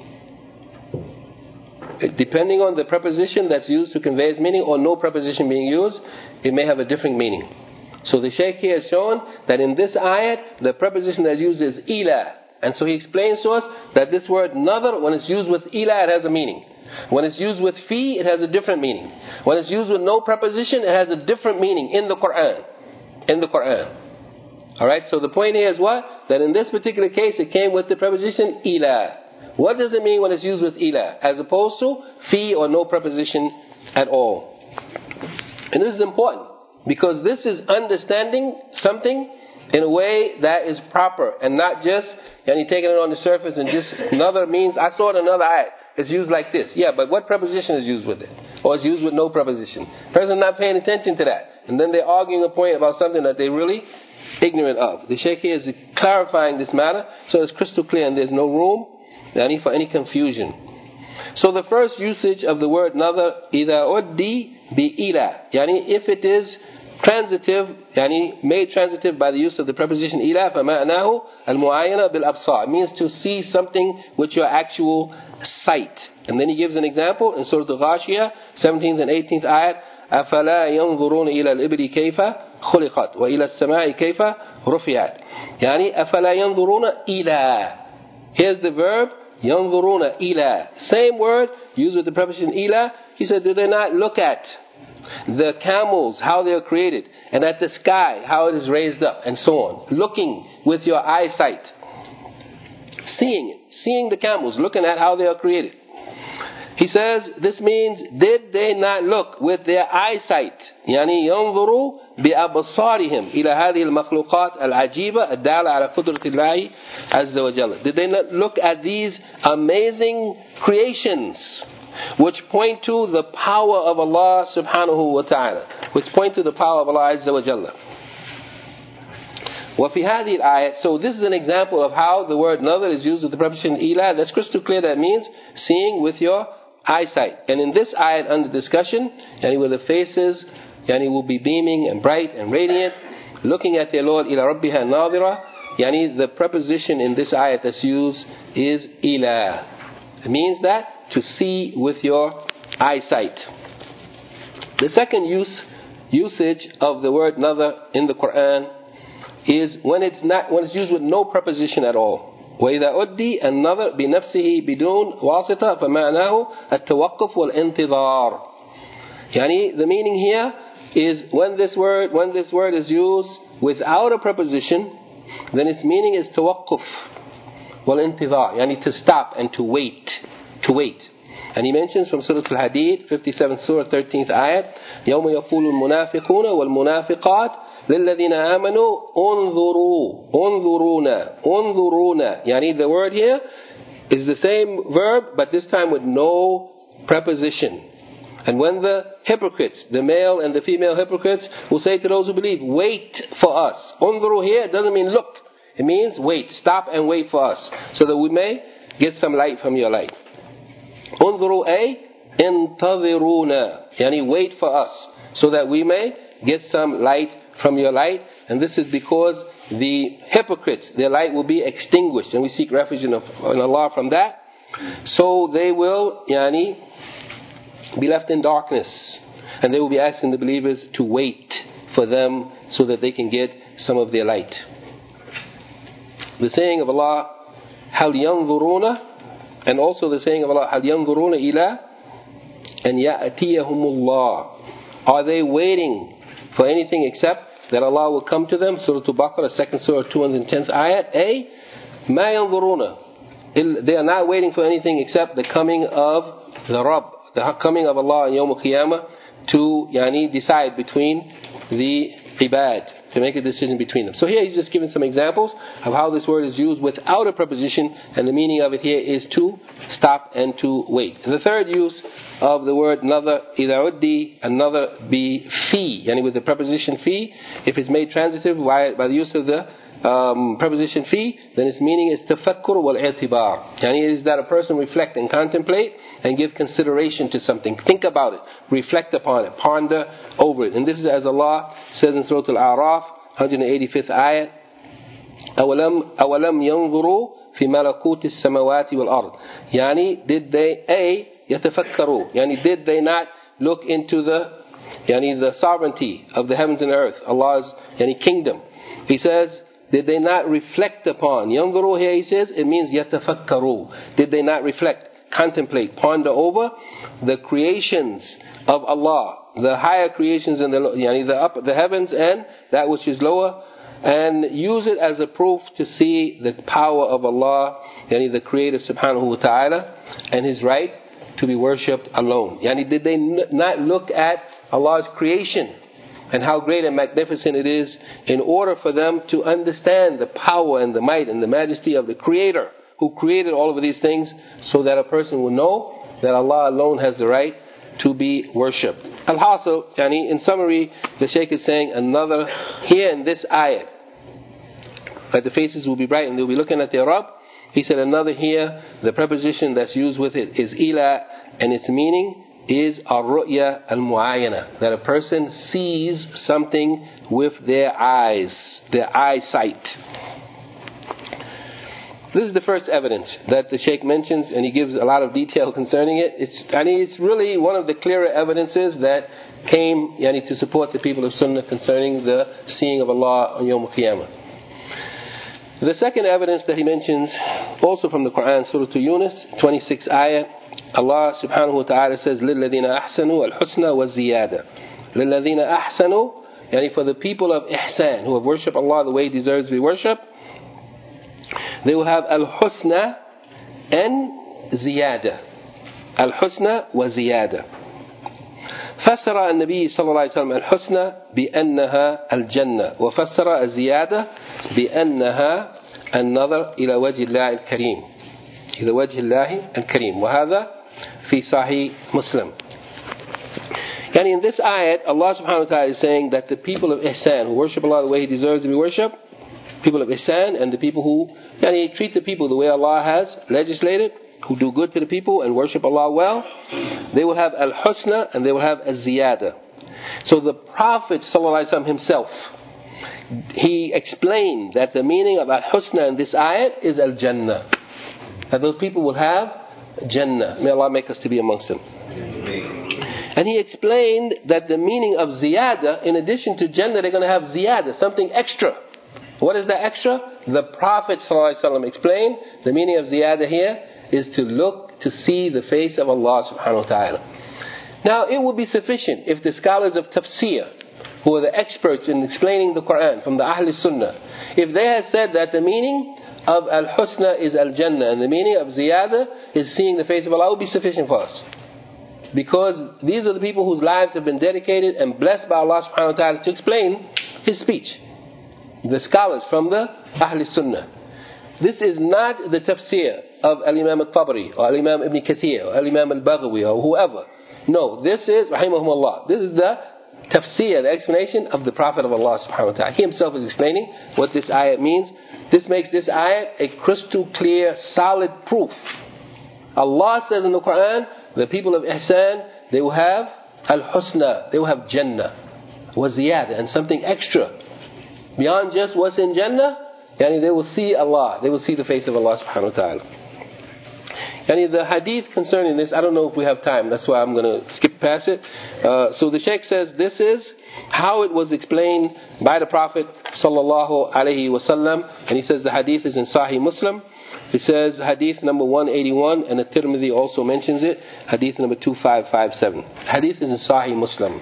Depending on the preposition that's used to convey its meaning, or no preposition being used, it may have a different meaning. So the Shaykh here has shown that in this ayat, the preposition that's used is ila. And so he explains to us that this word nadhr, when it's used with ila, it has a meaning. When it's used with fi, it has a different meaning. When it's used with no preposition, it has a different meaning in the Quran. In the Quran. Alright, so the point here is what? That in this particular case, it came with the preposition ila. What does it mean when it's used with ila, as opposed to fi or no preposition at all? And this is important, because this is understanding something in a way that is proper, and not just yani, taking it on the surface and just another means. I saw it in another ayat. It's used like this. Yeah, but what preposition is used with it? Or it's used with no preposition. Person's not paying attention to that. And then they're arguing a point about something that they're really ignorant of. The Shaykh here is clarifying this matter, so it's crystal clear and there's no room yani, for any confusion. So the first usage of the word nadhr, إِذَا أُدِّي بِإِلَى, yani if it is transitive, yani made transitive by the use of the preposition ila, فَمَعْنَاهُ الْمُعَايَنَةُ بِالْأَبْصَارِ, it means to see something with your actual sight. And then he gives an example in Surah Al-Ghashiyah, seventeenth and eighteenth ayat, أَفَلَا يَنْظُرُونَ إِلَى الْإِبْلِ كَيْفَ خُلِقَتْ وَإِلَى السَّمَاءِ كَيْفَ رُفِعَتْ, yani أَفَلَا يَنْظُرُونَ إِلَى. Here's the verb يَنْظُرُونَ إِلَى, same word used with the preposition ila. He said, do they not look at the camels, how they are created, and at the sky, how it is raised up, and so on. Looking with your eyesight. Seeing it. Seeing the camels, looking at how they are created. He says, this means, did they not look with their eyesight? يعني ينظروا بأبصارهم إلى هذه المخلوقات العجيبة الدالة على قدرة الله عز وجل. Did they not look at these amazing creations which point to the power of Allah subhanahu wa ta'ala, which point to the power of Allah azza wa jalla. وفي هذه الآية, so this is an example of how the word nadhr is used with the preposition ila. That's crystal clear. That means seeing with your eyesight. And in this ayat under discussion, yani where the faces yani will be beaming and bright and radiant, looking at their Lord, ila rabbiha nadhira, yani the preposition in this ayat that's used is ila. It means that to see with your eyesight. The second use usage of the word nadhr in the Quran is when it's not when it's used with no preposition at all. وإذا أدي النظر بنفسه بدون واسطة فمعناه التوقف والانتظار. يعني the meaning here is when this word when this word is used without a preposition, then its meaning is توقف والانتظار, يعني to stop and to wait, to wait. And he mentions from Surah Al-Hadid, fifty-seventh Surah, thirteenth ayat, يوم يقول المنافقون والمنافقات للذين آمنوا انظروا انظرونا انظرونا. يعني the word here is the same verb, but this time with no preposition. And when the hypocrites, the male and the female hypocrites, will say to those who believe, wait for us. انظروا here, it doesn't mean look. It means wait, stop and wait for us, so that we may get some light from your light. انظروا أي انتظرونا, يعني wait for us, so that we may get some light from your light. And this is because the hypocrites, their light will be extinguished, and we seek refuge in Allah from that. So they will yani, be left in darkness, and they will be asking the believers to wait for them so that they can get some of their light. The saying of Allah, هَلْ يَنْظُرُونَ, and also the saying of Allah, هَلْ يَنْظُرُونَ إِلَىٰ أَنْ يَأْتِيَهُمُ اللَّهُ, are they waiting for anything except that Allah will come to them? Surah Al-Baqarah, second Surah, two hundred tenth ayat. A, مَا يَنْظُرُونَ, they are not waiting for anything except the coming of the Rabb, the coming of Allah on Yawm al-Qiyamah to yani, decide between the ibad, to make a decision between them. So here he's just giving some examples of how this word is used without a preposition, and the meaning of it here is to stop and to wait. And the third use of the word nadhr, إِذَا عُدِّي, another be fi, yani with the preposition fi, if it's made transitive by, by the use of the um, preposition fi, then its meaning is tafakkur wal i'tibar. Yani it is that a person reflect and contemplate and give consideration to something. Think about it, reflect upon it, ponder over it. And this is as Allah says in Surah Al-A'raf, one hundred eighty-fifth ayat, أَوَلَمْ أَوَلَمْ يَنْظُرُوا فِي مَلَكُوتِ السَّمَوَاتِ وَالْأَرْضِ. Yani did they, A, يَتَفَكَّرُوا, Yani did they not look into the Yani the sovereignty of the heavens and the earth, Allah's Yani kingdom. He says, did they not reflect upon? Yanzuru here he says, it means yatafakkaru. Did they not reflect, contemplate, ponder over the creations of Allah, the higher creations in the Yani the upper, the heavens and that which is lower, and use it as a proof to see the power of Allah, Yani the Creator subhanahu wa ta'ala, and His right to be worshipped alone. Yani did they n- not look at Allah's creation and how great and magnificent it is in order for them to understand the power and the might and the majesty of the Creator who created all of these things, so that a person will know that Allah alone has the right to be worshipped. Al-Hasil, yani in summary, the Shaykh is saying another, here in this ayat, that the faces will be bright and they'll be looking at their Rabb. He said another here, the preposition that's used with it is ila, and its meaning is ar-ru'ya al-mu'ayana, that a person sees something with their eyes, their eyesight. This is the first evidence that the Shaykh mentions, and he gives a lot of detail concerning it. It's, I mean, it's really one of the clearer evidences that came yani, to support the people of Sunnah concerning the seeing of Allah on Yawm al-Qiyamah. The second evidence that he mentions, also from the Quran, Surah Yunus, twenty-sixth ayah, Allah subhanahu wa ta'ala says, لِلَّذِينَ أَحْسَنُوا الْحُسْنَى وَالزِّيَادَةِ. لِلَّذِينَ أَحْسَنُوا, yani for the people of ihsan, who have worshipped Allah the way He deserves to be worshipped, they will have al-husna and ziyada. Al-husna wa ziyada. فسر النبي صلى الله عليه وسلم الحسنى بأنها الجنة، وفسر الزيادة بأنها النظر إلى وجه الله الكريم، إلى وجه الله الكريم، وهذا في صحيح مسلم. And in this ayat, Allah subhanahu wa ta'ala is saying that the people of ihsan, who worship Allah the way He deserves to be worshipped, people of ihsan, and the people who yani, treat the people the way Allah has legislated, who do good to the people and worship Allah well, they will have al-husna and they will have al-ziyada. So the Prophet ﷺ himself, he explained that the meaning of al-husna in this ayat is al-jannah. That those people will have jannah. May Allah make us to be amongst them. And he explained that the meaning of ziyada, in addition to jannah, they're going to have ziyada, something extra. What is that extra? The Prophet ﷺ explained the meaning of ziyada here is to look, to see the face of Allah subhanahu wa ta'ala. Now it would be sufficient if the scholars of tafsir, who are the experts in explaining the Quran from the Ahl Sunnah, if they had said that the meaning of al-husna is al-jannah and the meaning of ziyada is seeing the face of Allah, would be sufficient for us. Because these are the people whose lives have been dedicated and blessed by Allah subhanahu wa ta'ala to explain His speech. The scholars from the Ahl Sunnah. This is not the tafsir of Al-Imam al-Tabari or Al-Imam Ibn Kathir or Al-Imam al-Baghawi or whoever. No, this is, rahimahumullah, this is the tafsir, the explanation of the Prophet of Allah subhanahu wa ta'ala. He himself is explaining what this ayat means. This makes this ayat a crystal clear, solid proof. Allah says in the Quran, the people of ihsan, they will have al-husna, they will have jannah, wa ziyada, and something extra. Beyond just what's in Jannah, yani they will see Allah, they will see the face of Allah subhanahu wa ta'ala. Yani the hadith concerning this, I don't know if we have time, that's why I'm going to skip past it. Uh, so the Shaykh says this is how it was explained by the Prophet sallallahu alaihi wasallam, and he says the hadith is in Sahih Muslim. He says hadith number one eighty-one, and the Tirmidhi also mentions it, hadith number two five five seven. Hadith is in Sahih Muslim.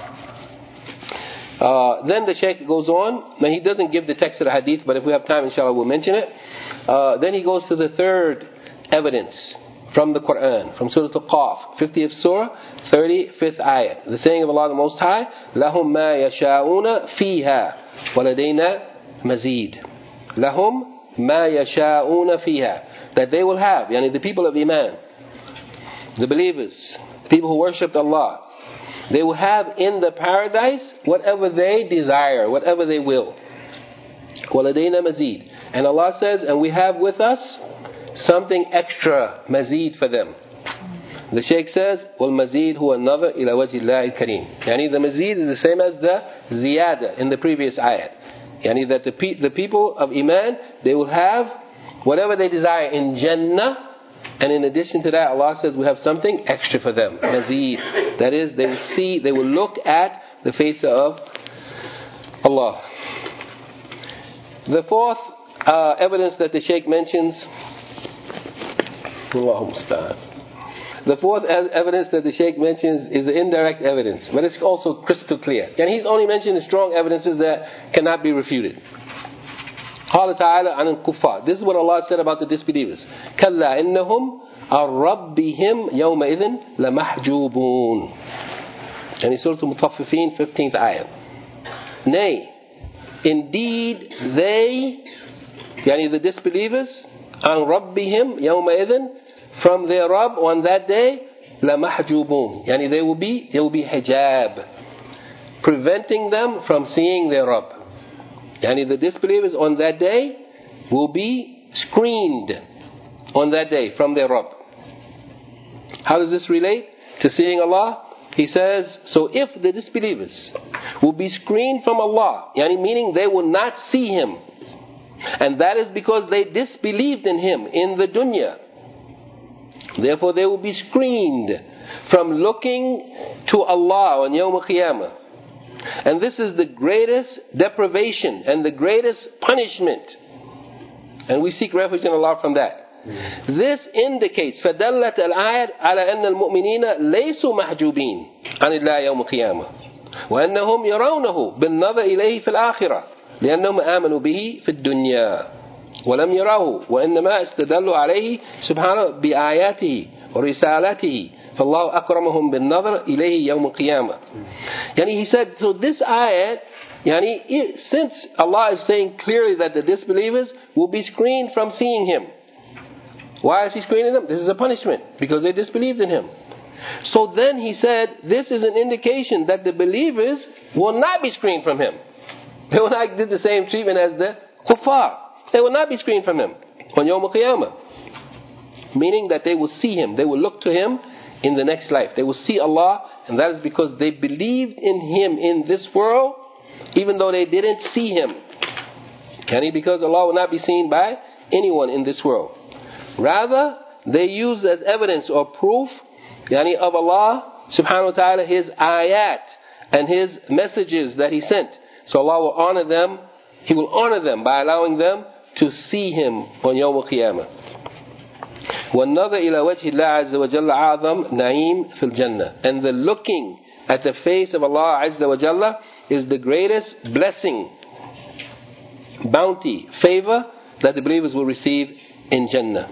Uh, then the Shaykh goes on. Now he doesn't give the text of the hadith, but if we have time, inshallah, we'll mention it. Uh, then he goes to the third evidence from the Quran, from Surah Al-Qaf, fiftieth Surah, thirty-fifth ayah. The saying of Allah the Most High, لَهُمْ مَا يَشَاءُونَ فِيهَا وَلَدَيْنَا مَزِيدٌ. لَهُمْ مَا يَشَاءُونَ فِيهَا. That they will have, yani the people of Iman, the believers, the people who worshipped Allah, they will have in the paradise whatever they desire, whatever they will. وَلَدَيْنَا مَزِيد. And Allah says, and we have with us something extra, mazid for them. The Shaykh says, وَالْمَزِيد هُوَ النَّظَرُ إِلَى وَجْهِ اللَّهِ الْكَرِيمِ. Yani the mazid is the same as the ziyada in the previous ayat. Yani that the, pe- the people of Iman, they will have whatever they desire in Jannah, and in addition to that, Allah says we have something extra for them, mazid. That is, they will see, they will look at the face of Allah. The fourth uh, evidence that the Shaykh mentions, Allahumma musta'an. The fourth evidence that the Shaykh mentions is the indirect evidence, but it's also crystal clear. And he's only mentioned the strong evidences that cannot be refuted. قال تعالى عن الكفار. This is what Allah said about the disbelievers. كلا إنهم عن ربهم يومئذ لمحجوبون. And Surah Al-Mutaffifin, fifteenth ayah. Nay, indeed they, yani the disbelievers, عن ربهم يومئذ, from their Rabb on that day, لَمَحْجُوبُونَ. Yani they will be, there will be hijab, preventing them from seeing their Rabb. Yani the disbelievers on that day will be screened on that day from their Rabb. How does this relate to seeing Allah? He says, so if the disbelievers will be screened from Allah, yani meaning they will not see Him, and that is because they disbelieved in Him in the dunya, therefore they will be screened from looking to Allah on Yawm al-Qiyamah. And this is the greatest deprivation and the greatest punishment. And we seek refuge in Allah from that. This indicates فَدَلَّتْ الْآيَةُ عَلَى أَنَّ الْمُؤْمِنِينَ لَيْسُوا مَحْجُوبِينَ عَنِ اللَّهِ يَوْمَ الْقِيَامَةِ وَأَنَّهُمْ يَرَوْنَهُ بِالنَّظَرِ إِلَيْهِ فِي الْآخِرَةِ لأنهم آمنوا به في الدنيا ولم يروه وإنما استدلوا عليه سبحانه بآياته ورسالته فالله أكرمهم بالنظر إليه يوم القيامة. Yani he said, so this ayat, yani it, since Allah is saying clearly that the disbelievers will be screened from seeing Him. Why is He screening them? This is a punishment because they disbelieved in Him. So then he said, this is an indication that the believers will not be screened from Him. They will not get the same treatment as the kuffar. They will not be screened from Him on Yawm al-Qiyamah. Meaning that they will see Him. They will look to Him in the next life. They will see Allah, and that is because they believed in Him in this world, even though they didn't see Him. Yani because Allah will not be seen by anyone in this world. Rather, they use as evidence or proof yani of Allah subhanahu wa ta'ala His ayat and His messages that He sent. So Allah will honor them, He will honor them by allowing them to see Him on Yawm al-Qiyamah. وَالنَّظَرِ إِلَى وَجْهِ اللَّهِ عَزَّ وَجَلَّ أَعْظَمْ نَعِيمٌ فِي الْجَنَّةِ. And the looking at the face of Allah Azza wa Jalla is the greatest blessing, bounty, favor that the believers will receive in Jannah.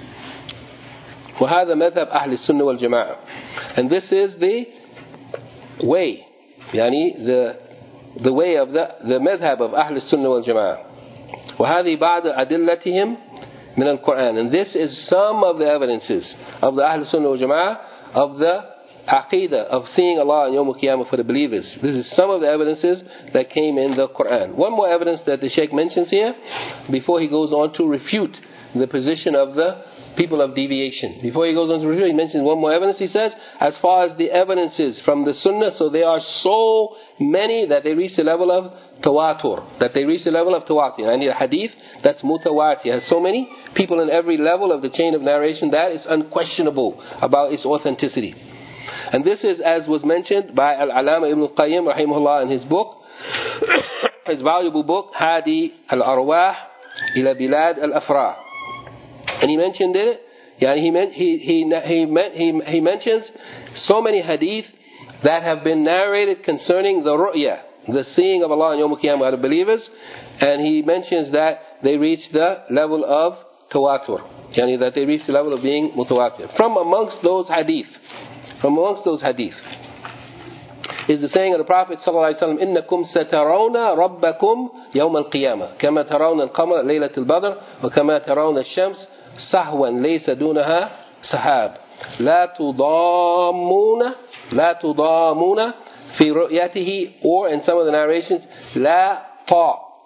وَهَذَا مَذْهَبْ أَهْلِ السُّنَّةِ وَالْجَمَاعَةِ. And this is the way, yani the the way of the, the madhab of Ahl al-Sunnah wal-Jama'ah. وَهَذِي بَعْدَ أَدِلَّتِهِمْ مِنَ الْقُرْآنِ. And this is some of the evidences of the Ahl al-Sunnah wal-Jama'ah of the aqeedah of seeing Allah on Yawm al-Qiyamah for the believers. This is some of the evidences that came in the Qur'an. One more evidence that the Shaykh mentions here before he goes on to refute the position of the people of deviation. Before he goes on to review, he mentions one more evidence. He says, as far as the evidences from the Sunnah, so they are so many that they reach the level of tawatur, that they reach the level of tawatur. I need a hadith that's mutawatir, has so many people in every level of the chain of narration that it's unquestionable about its authenticity. And this is as was mentioned by Al-Alama Ibn Qayyim rahimahullah in his book, his valuable book, Hadi Al-Arwah ila Bilad Al-Afrah. And he mentioned it. Yeah, he, meant, he, he, he, he, he mentions so many hadith that have been narrated concerning the ru'ya, the seeing of Allah on Yawm al-Qiyamah by the believers. And he mentions that they reach the level of tawatur. Yani that they reach the level of being mutawatir. From amongst those hadith, from amongst those hadith, is the saying of the Prophet sallallahu alaihi wasallam, "Innakum satarawna rabbakum yawm al-qiyamah, kama tarawna al-qamar laylat al-badr, wa kama tarawna al-shams sahwan laysa dunaha sahab. La tudammuna, la tudammuna fi ru'yatihi," or in some of the narrations, la ta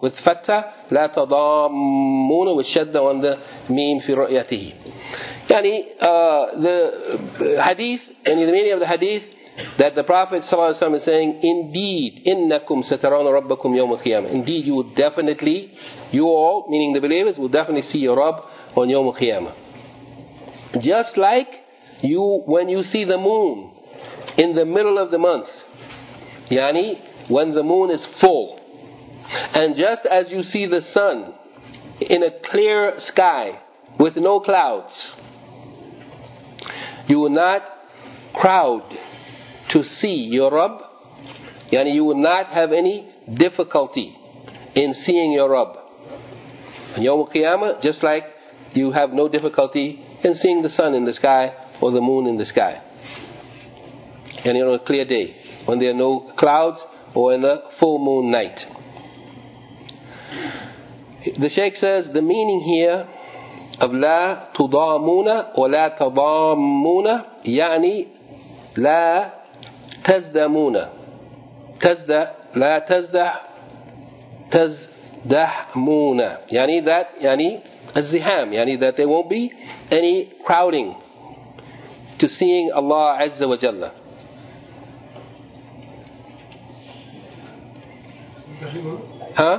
with fatha, لا تضامون with shadda on the meme في رؤيته. Yani, uh, the hadith, and the meaning of the hadith, that the Prophet ﷺ is saying, indeed, إِنَّكُمْ سَتَرَوْنَ رَبَّكُمْ يَوْمَ الْقِيَامَةِ. Indeed, you will definitely, you all, meaning the believers, will definitely see your Rabb on Yawm al-Qiyamah. Just like you, when you see the moon in the middle of the month, yani, when the moon is full, and just as you see the sun in a clear sky with no clouds, you will not crowd to see your Rabb. Yani you will not have any difficulty in seeing your Rabb. On Yawm al-Qiyamah, just like you have no difficulty in seeing the sun in the sky or the moon in the sky. And on a clear day, when there are no clouds or in a full moon night. The Shaykh says the meaning here of لا تضامون ولا تضامون يعني لا تزدمون تزد لا تزدح تزدحمون يعني that يعني الزحام يعني that there won't be any crowding to seeing Allah Azza wa Jalla. Huh?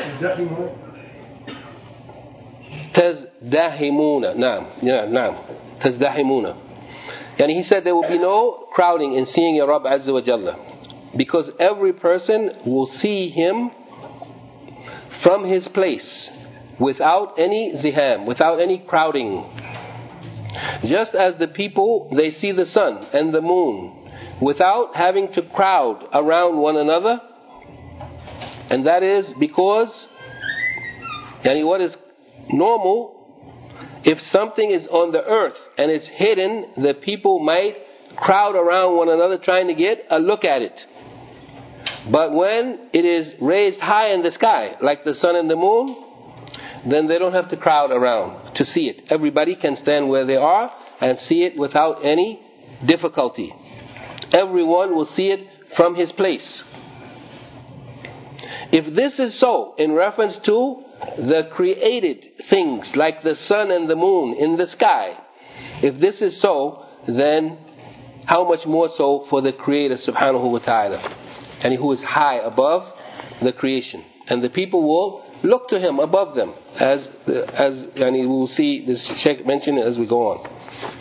تزدحمون نعم نعم تزدحمون. And he said there will be no crowding in seeing your Rabb Azza wa Jalla, because every person will see him from his place without any ziham, without any crowding. Just as the people, they see the sun and the moon without having to crowd around one another, and that is because yani what is normal, if something is on the earth and it's hidden, the people might crowd around one another trying to get a look at it. But when it is raised high in the sky, like the sun and the moon, then they don't have to crowd around to see it. Everybody can stand where they are and see it without any difficulty. Everyone will see it from his place. If this is so, in reference to the created things like the sun and the moon in the sky, if this is so, then how much more so for the Creator subhanahu wa ta'ala, and who is high above the creation, and the people will look to him above them, as as and we will see this Shaykh mention as we go on.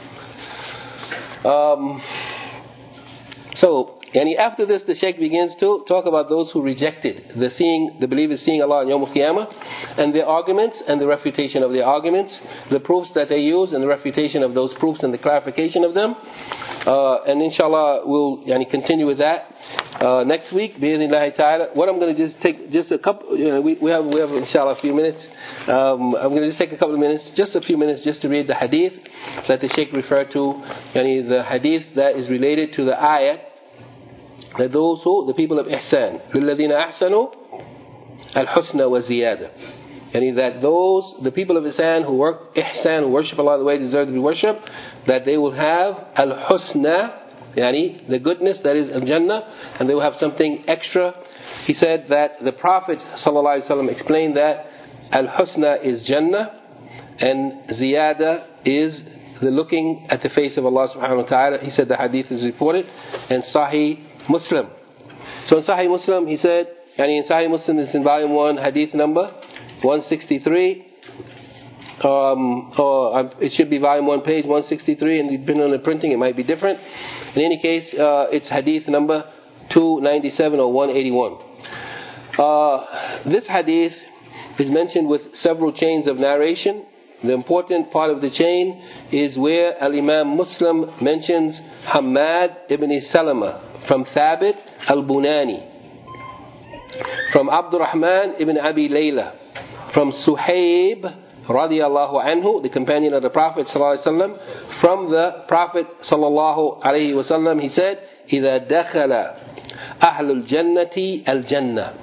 Um, so And after this, the Shaykh begins to talk about those who rejected the seeing, the believers seeing Allah on Yawm al-Qiyamah, and their arguments and the refutation of their arguments, the proofs that they use and the refutation of those proofs and the clarification of them. Uh, and inshallah, we'll yani, continue with that uh, next week. Bi-idhnillahi ta'ala. What I'm going to just take just a couple. You know, we, we have we have inshallah a few minutes. Um, I'm going to just take a couple of minutes, just a few minutes, just to read the hadith that the Shaykh referred to. Yani, the hadith that is related to the ayah. That those who, the people of Ihsan, لِلَّذِينَ أَحْسَنُوا الْحُسْنَ وَزِيَادَةً, and that those, the people of Ihsan who work Ihsan, who worship Allah the way they deserve to be worshipped, that they will have al-husna, yani the goodness that is al-Jannah, and they will have something extra. He said that the Prophet ﷺ explained that al-husna is Jannah, and ziyada is the looking at the face of Allah subhanahu wa ta'ala. He said the hadith is reported in Sahih Muslim. So in Sahih Muslim, he said, and in Sahih Muslim, it's in volume one, hadith number one sixty-three. Um, or it should be volume one, page one sixty-three, and depending on the printing, it might be different. In any case, uh, it's hadith number two ninety-seven or one eighty-one. Uh, this hadith is mentioned with several chains of narration. The important part of the chain is where Al-Imam Muslim mentions Hamad ibn Salama from Thabit al-Bunani, from Abdurrahman ibn Abi Layla, from Suhaib radiyallahu anhu, the companion of the Prophet sallallahu alaihi wasallam, from the Prophet sallallahu alaihi wasallam, he said, إِذَا دَخَلَ أَهْلُ الْجَنَّةِ الْجَنَّةِ,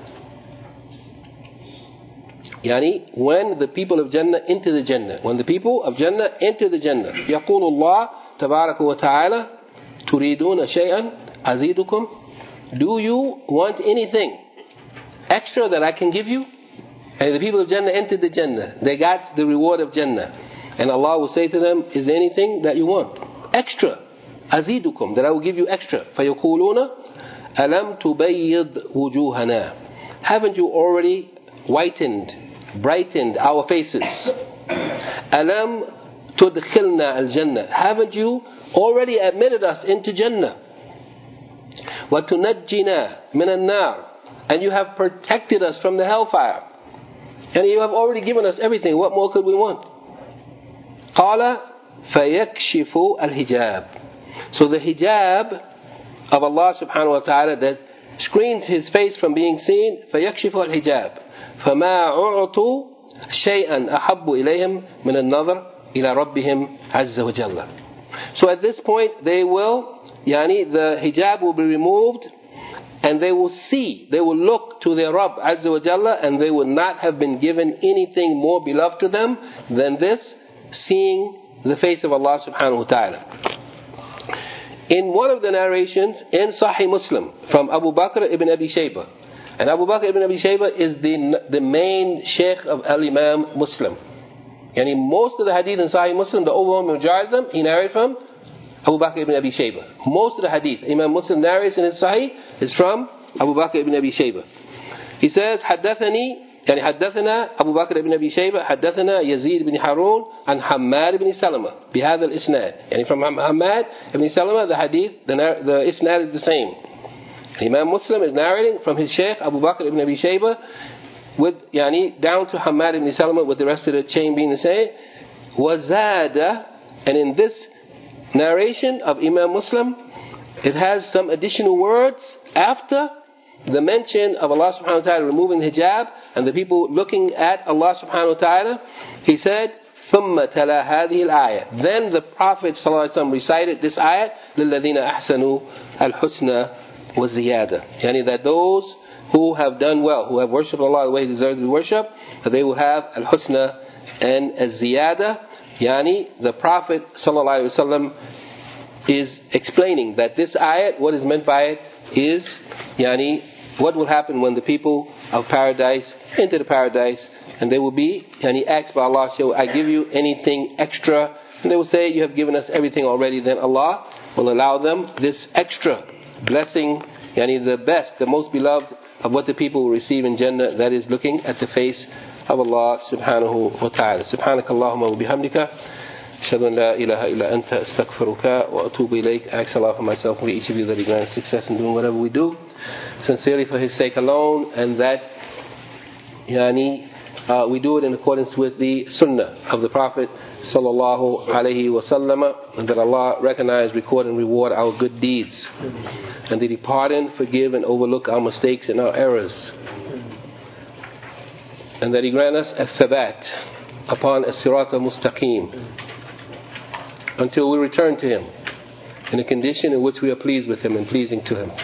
Yani, when the people of Jannah enter the Jannah, when the people of Jannah enter the Jannah, يقول الله تبارك وتعالى تريدون شيئا أزيدكم, do you want anything extra that I can give you? And the people of Jannah entered the Jannah. They got the reward of Jannah. And Allah will say to them, is there anything that you want? Extra. Azidukum, that I will give you extra. فَيَقُولُونَ أَلَمْ تُبَيِّضْ وُجُوهَنَا. Haven't you already whitened, brightened our faces? أَلَمْ تُدْخِلْنَا الْجَنَّةِ. Haven't you already admitted us into Jannah? وَتُنَجِّنَا مِنَ النَّارِ. And you have protected us from the hellfire. And you have already given us everything. What more could we want? قَالَ فَيَكْشِفُ الْحِجَابِ. So the hijab of Allah subhanahu wa ta'ala that screens His face from being seen, فَيَكْشِفُ الْحِجَابِ فَمَا أُعْطُوا شَيْئًا أَحَبُّ إِلَيْهِمْ مِنَ النَّظَرِ إِلَى رَبِّهِمْ عَزَّ وَجَلَّ. So at this point they will, yani the hijab will be removed, and they will see, they will look to their Rabb Azza wa Jalla, and they will not have been given anything more beloved to them than this, seeing the face of Allah subhanahu wa ta'ala. In one of the narrations in Sahih Muslim from Abu Bakr ibn Abi Shaybah, and Abu Bakr ibn Abi Shaybah is the, the main sheikh of Al-Imam Muslim. And in most of the hadith in Sahih Muslim, the overwhelming majority of them, he narrated from Abu Bakr ibn Abi Shaybah. Most of the hadith Imam Muslim narrates in his Sahih is from Abu Bakr ibn Abi Shaybah. He says, حدثني يعني حدثنا أبو بكر بن أبي شيبة حدثنا يزيد بن هارون عن حماد بن سلمة بهذا الإسناد. يعني from Hammad ibn Salama, the hadith, the, the isnad is the same. Imam Muslim is narrating from his sheikh Abu Bakr ibn Abi Shaybah with يعني down to Hammad ibn Salama, with the rest of the chain being the same. وزاد, and in this narration of Imam Muslim, it has some additional words after the mention of Allah subhanahu wa ta'ala removing the hijab and the people looking at Allah subhanahu wa ta'ala. He said, ثُمَّ تَلَا هَذِهِ الْآيَةِ. Then the Prophet sallallahu alaihi wasallam recited this ayat, لِلَّذِينَ أَحْسَنُوا الْحُسْنَى وَالزِّيَادَةِ. Yani that those who have done well, who have worshipped Allah the way He deserves to be worshipped, that they will have al-husna and al-ziyada. Yani the Prophet sallallahu alaihi wasallam is explaining that this ayat, what is meant by it is, yani what will happen when the people of paradise enter the paradise, and they will be yani asked by Allah, shall I give you anything extra? And they will say, you have given us everything already. Then Allah will allow them this extra blessing, yani the best, the most beloved of what the people will receive in Jannah, that is looking at the face of Allah subhanahu wa ta'ala. Subhanakallahumma wa bihamdika ashhadu an la ilaha illa anta astaghfiruka wa atubu ilayk. I ask Allah for myself and for each of you that He grants success in doing whatever we do, sincerely for His sake alone, and that yani uh, we do it in accordance with the sunnah of the Prophet sallallahu alaihi wasallam, and that Allah recognize, record and reward our good deeds, and that He pardon, forgive and overlook our mistakes and our errors, and that He grant us al-thabat upon as-sirat al-mustaqim until we return to Him in a condition in which we are pleased with Him and pleasing to Him,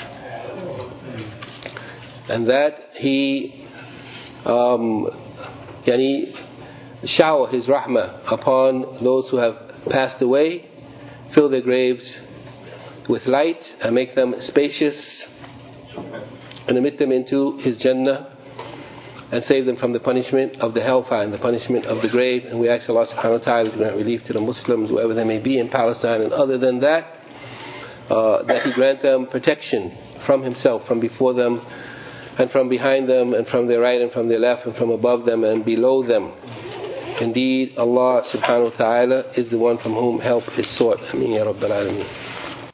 and that He um, yani shower His rahmah upon those who have passed away, fill their graves with light and make them spacious, and admit them into His Jannah, and save them from the punishment of the hellfire and the punishment of the grave. And we ask Allah subhanahu wa ta'ala to grant relief to the Muslims wherever they may be in Palestine and other than that, uh, that He grant them protection from Himself, from before them and from behind them and from their right and from their left and from above them and below them. Indeed, Allah subhanahu wa ta'ala is the one from whom help is sought. Ameen ya Rabbal Alameen.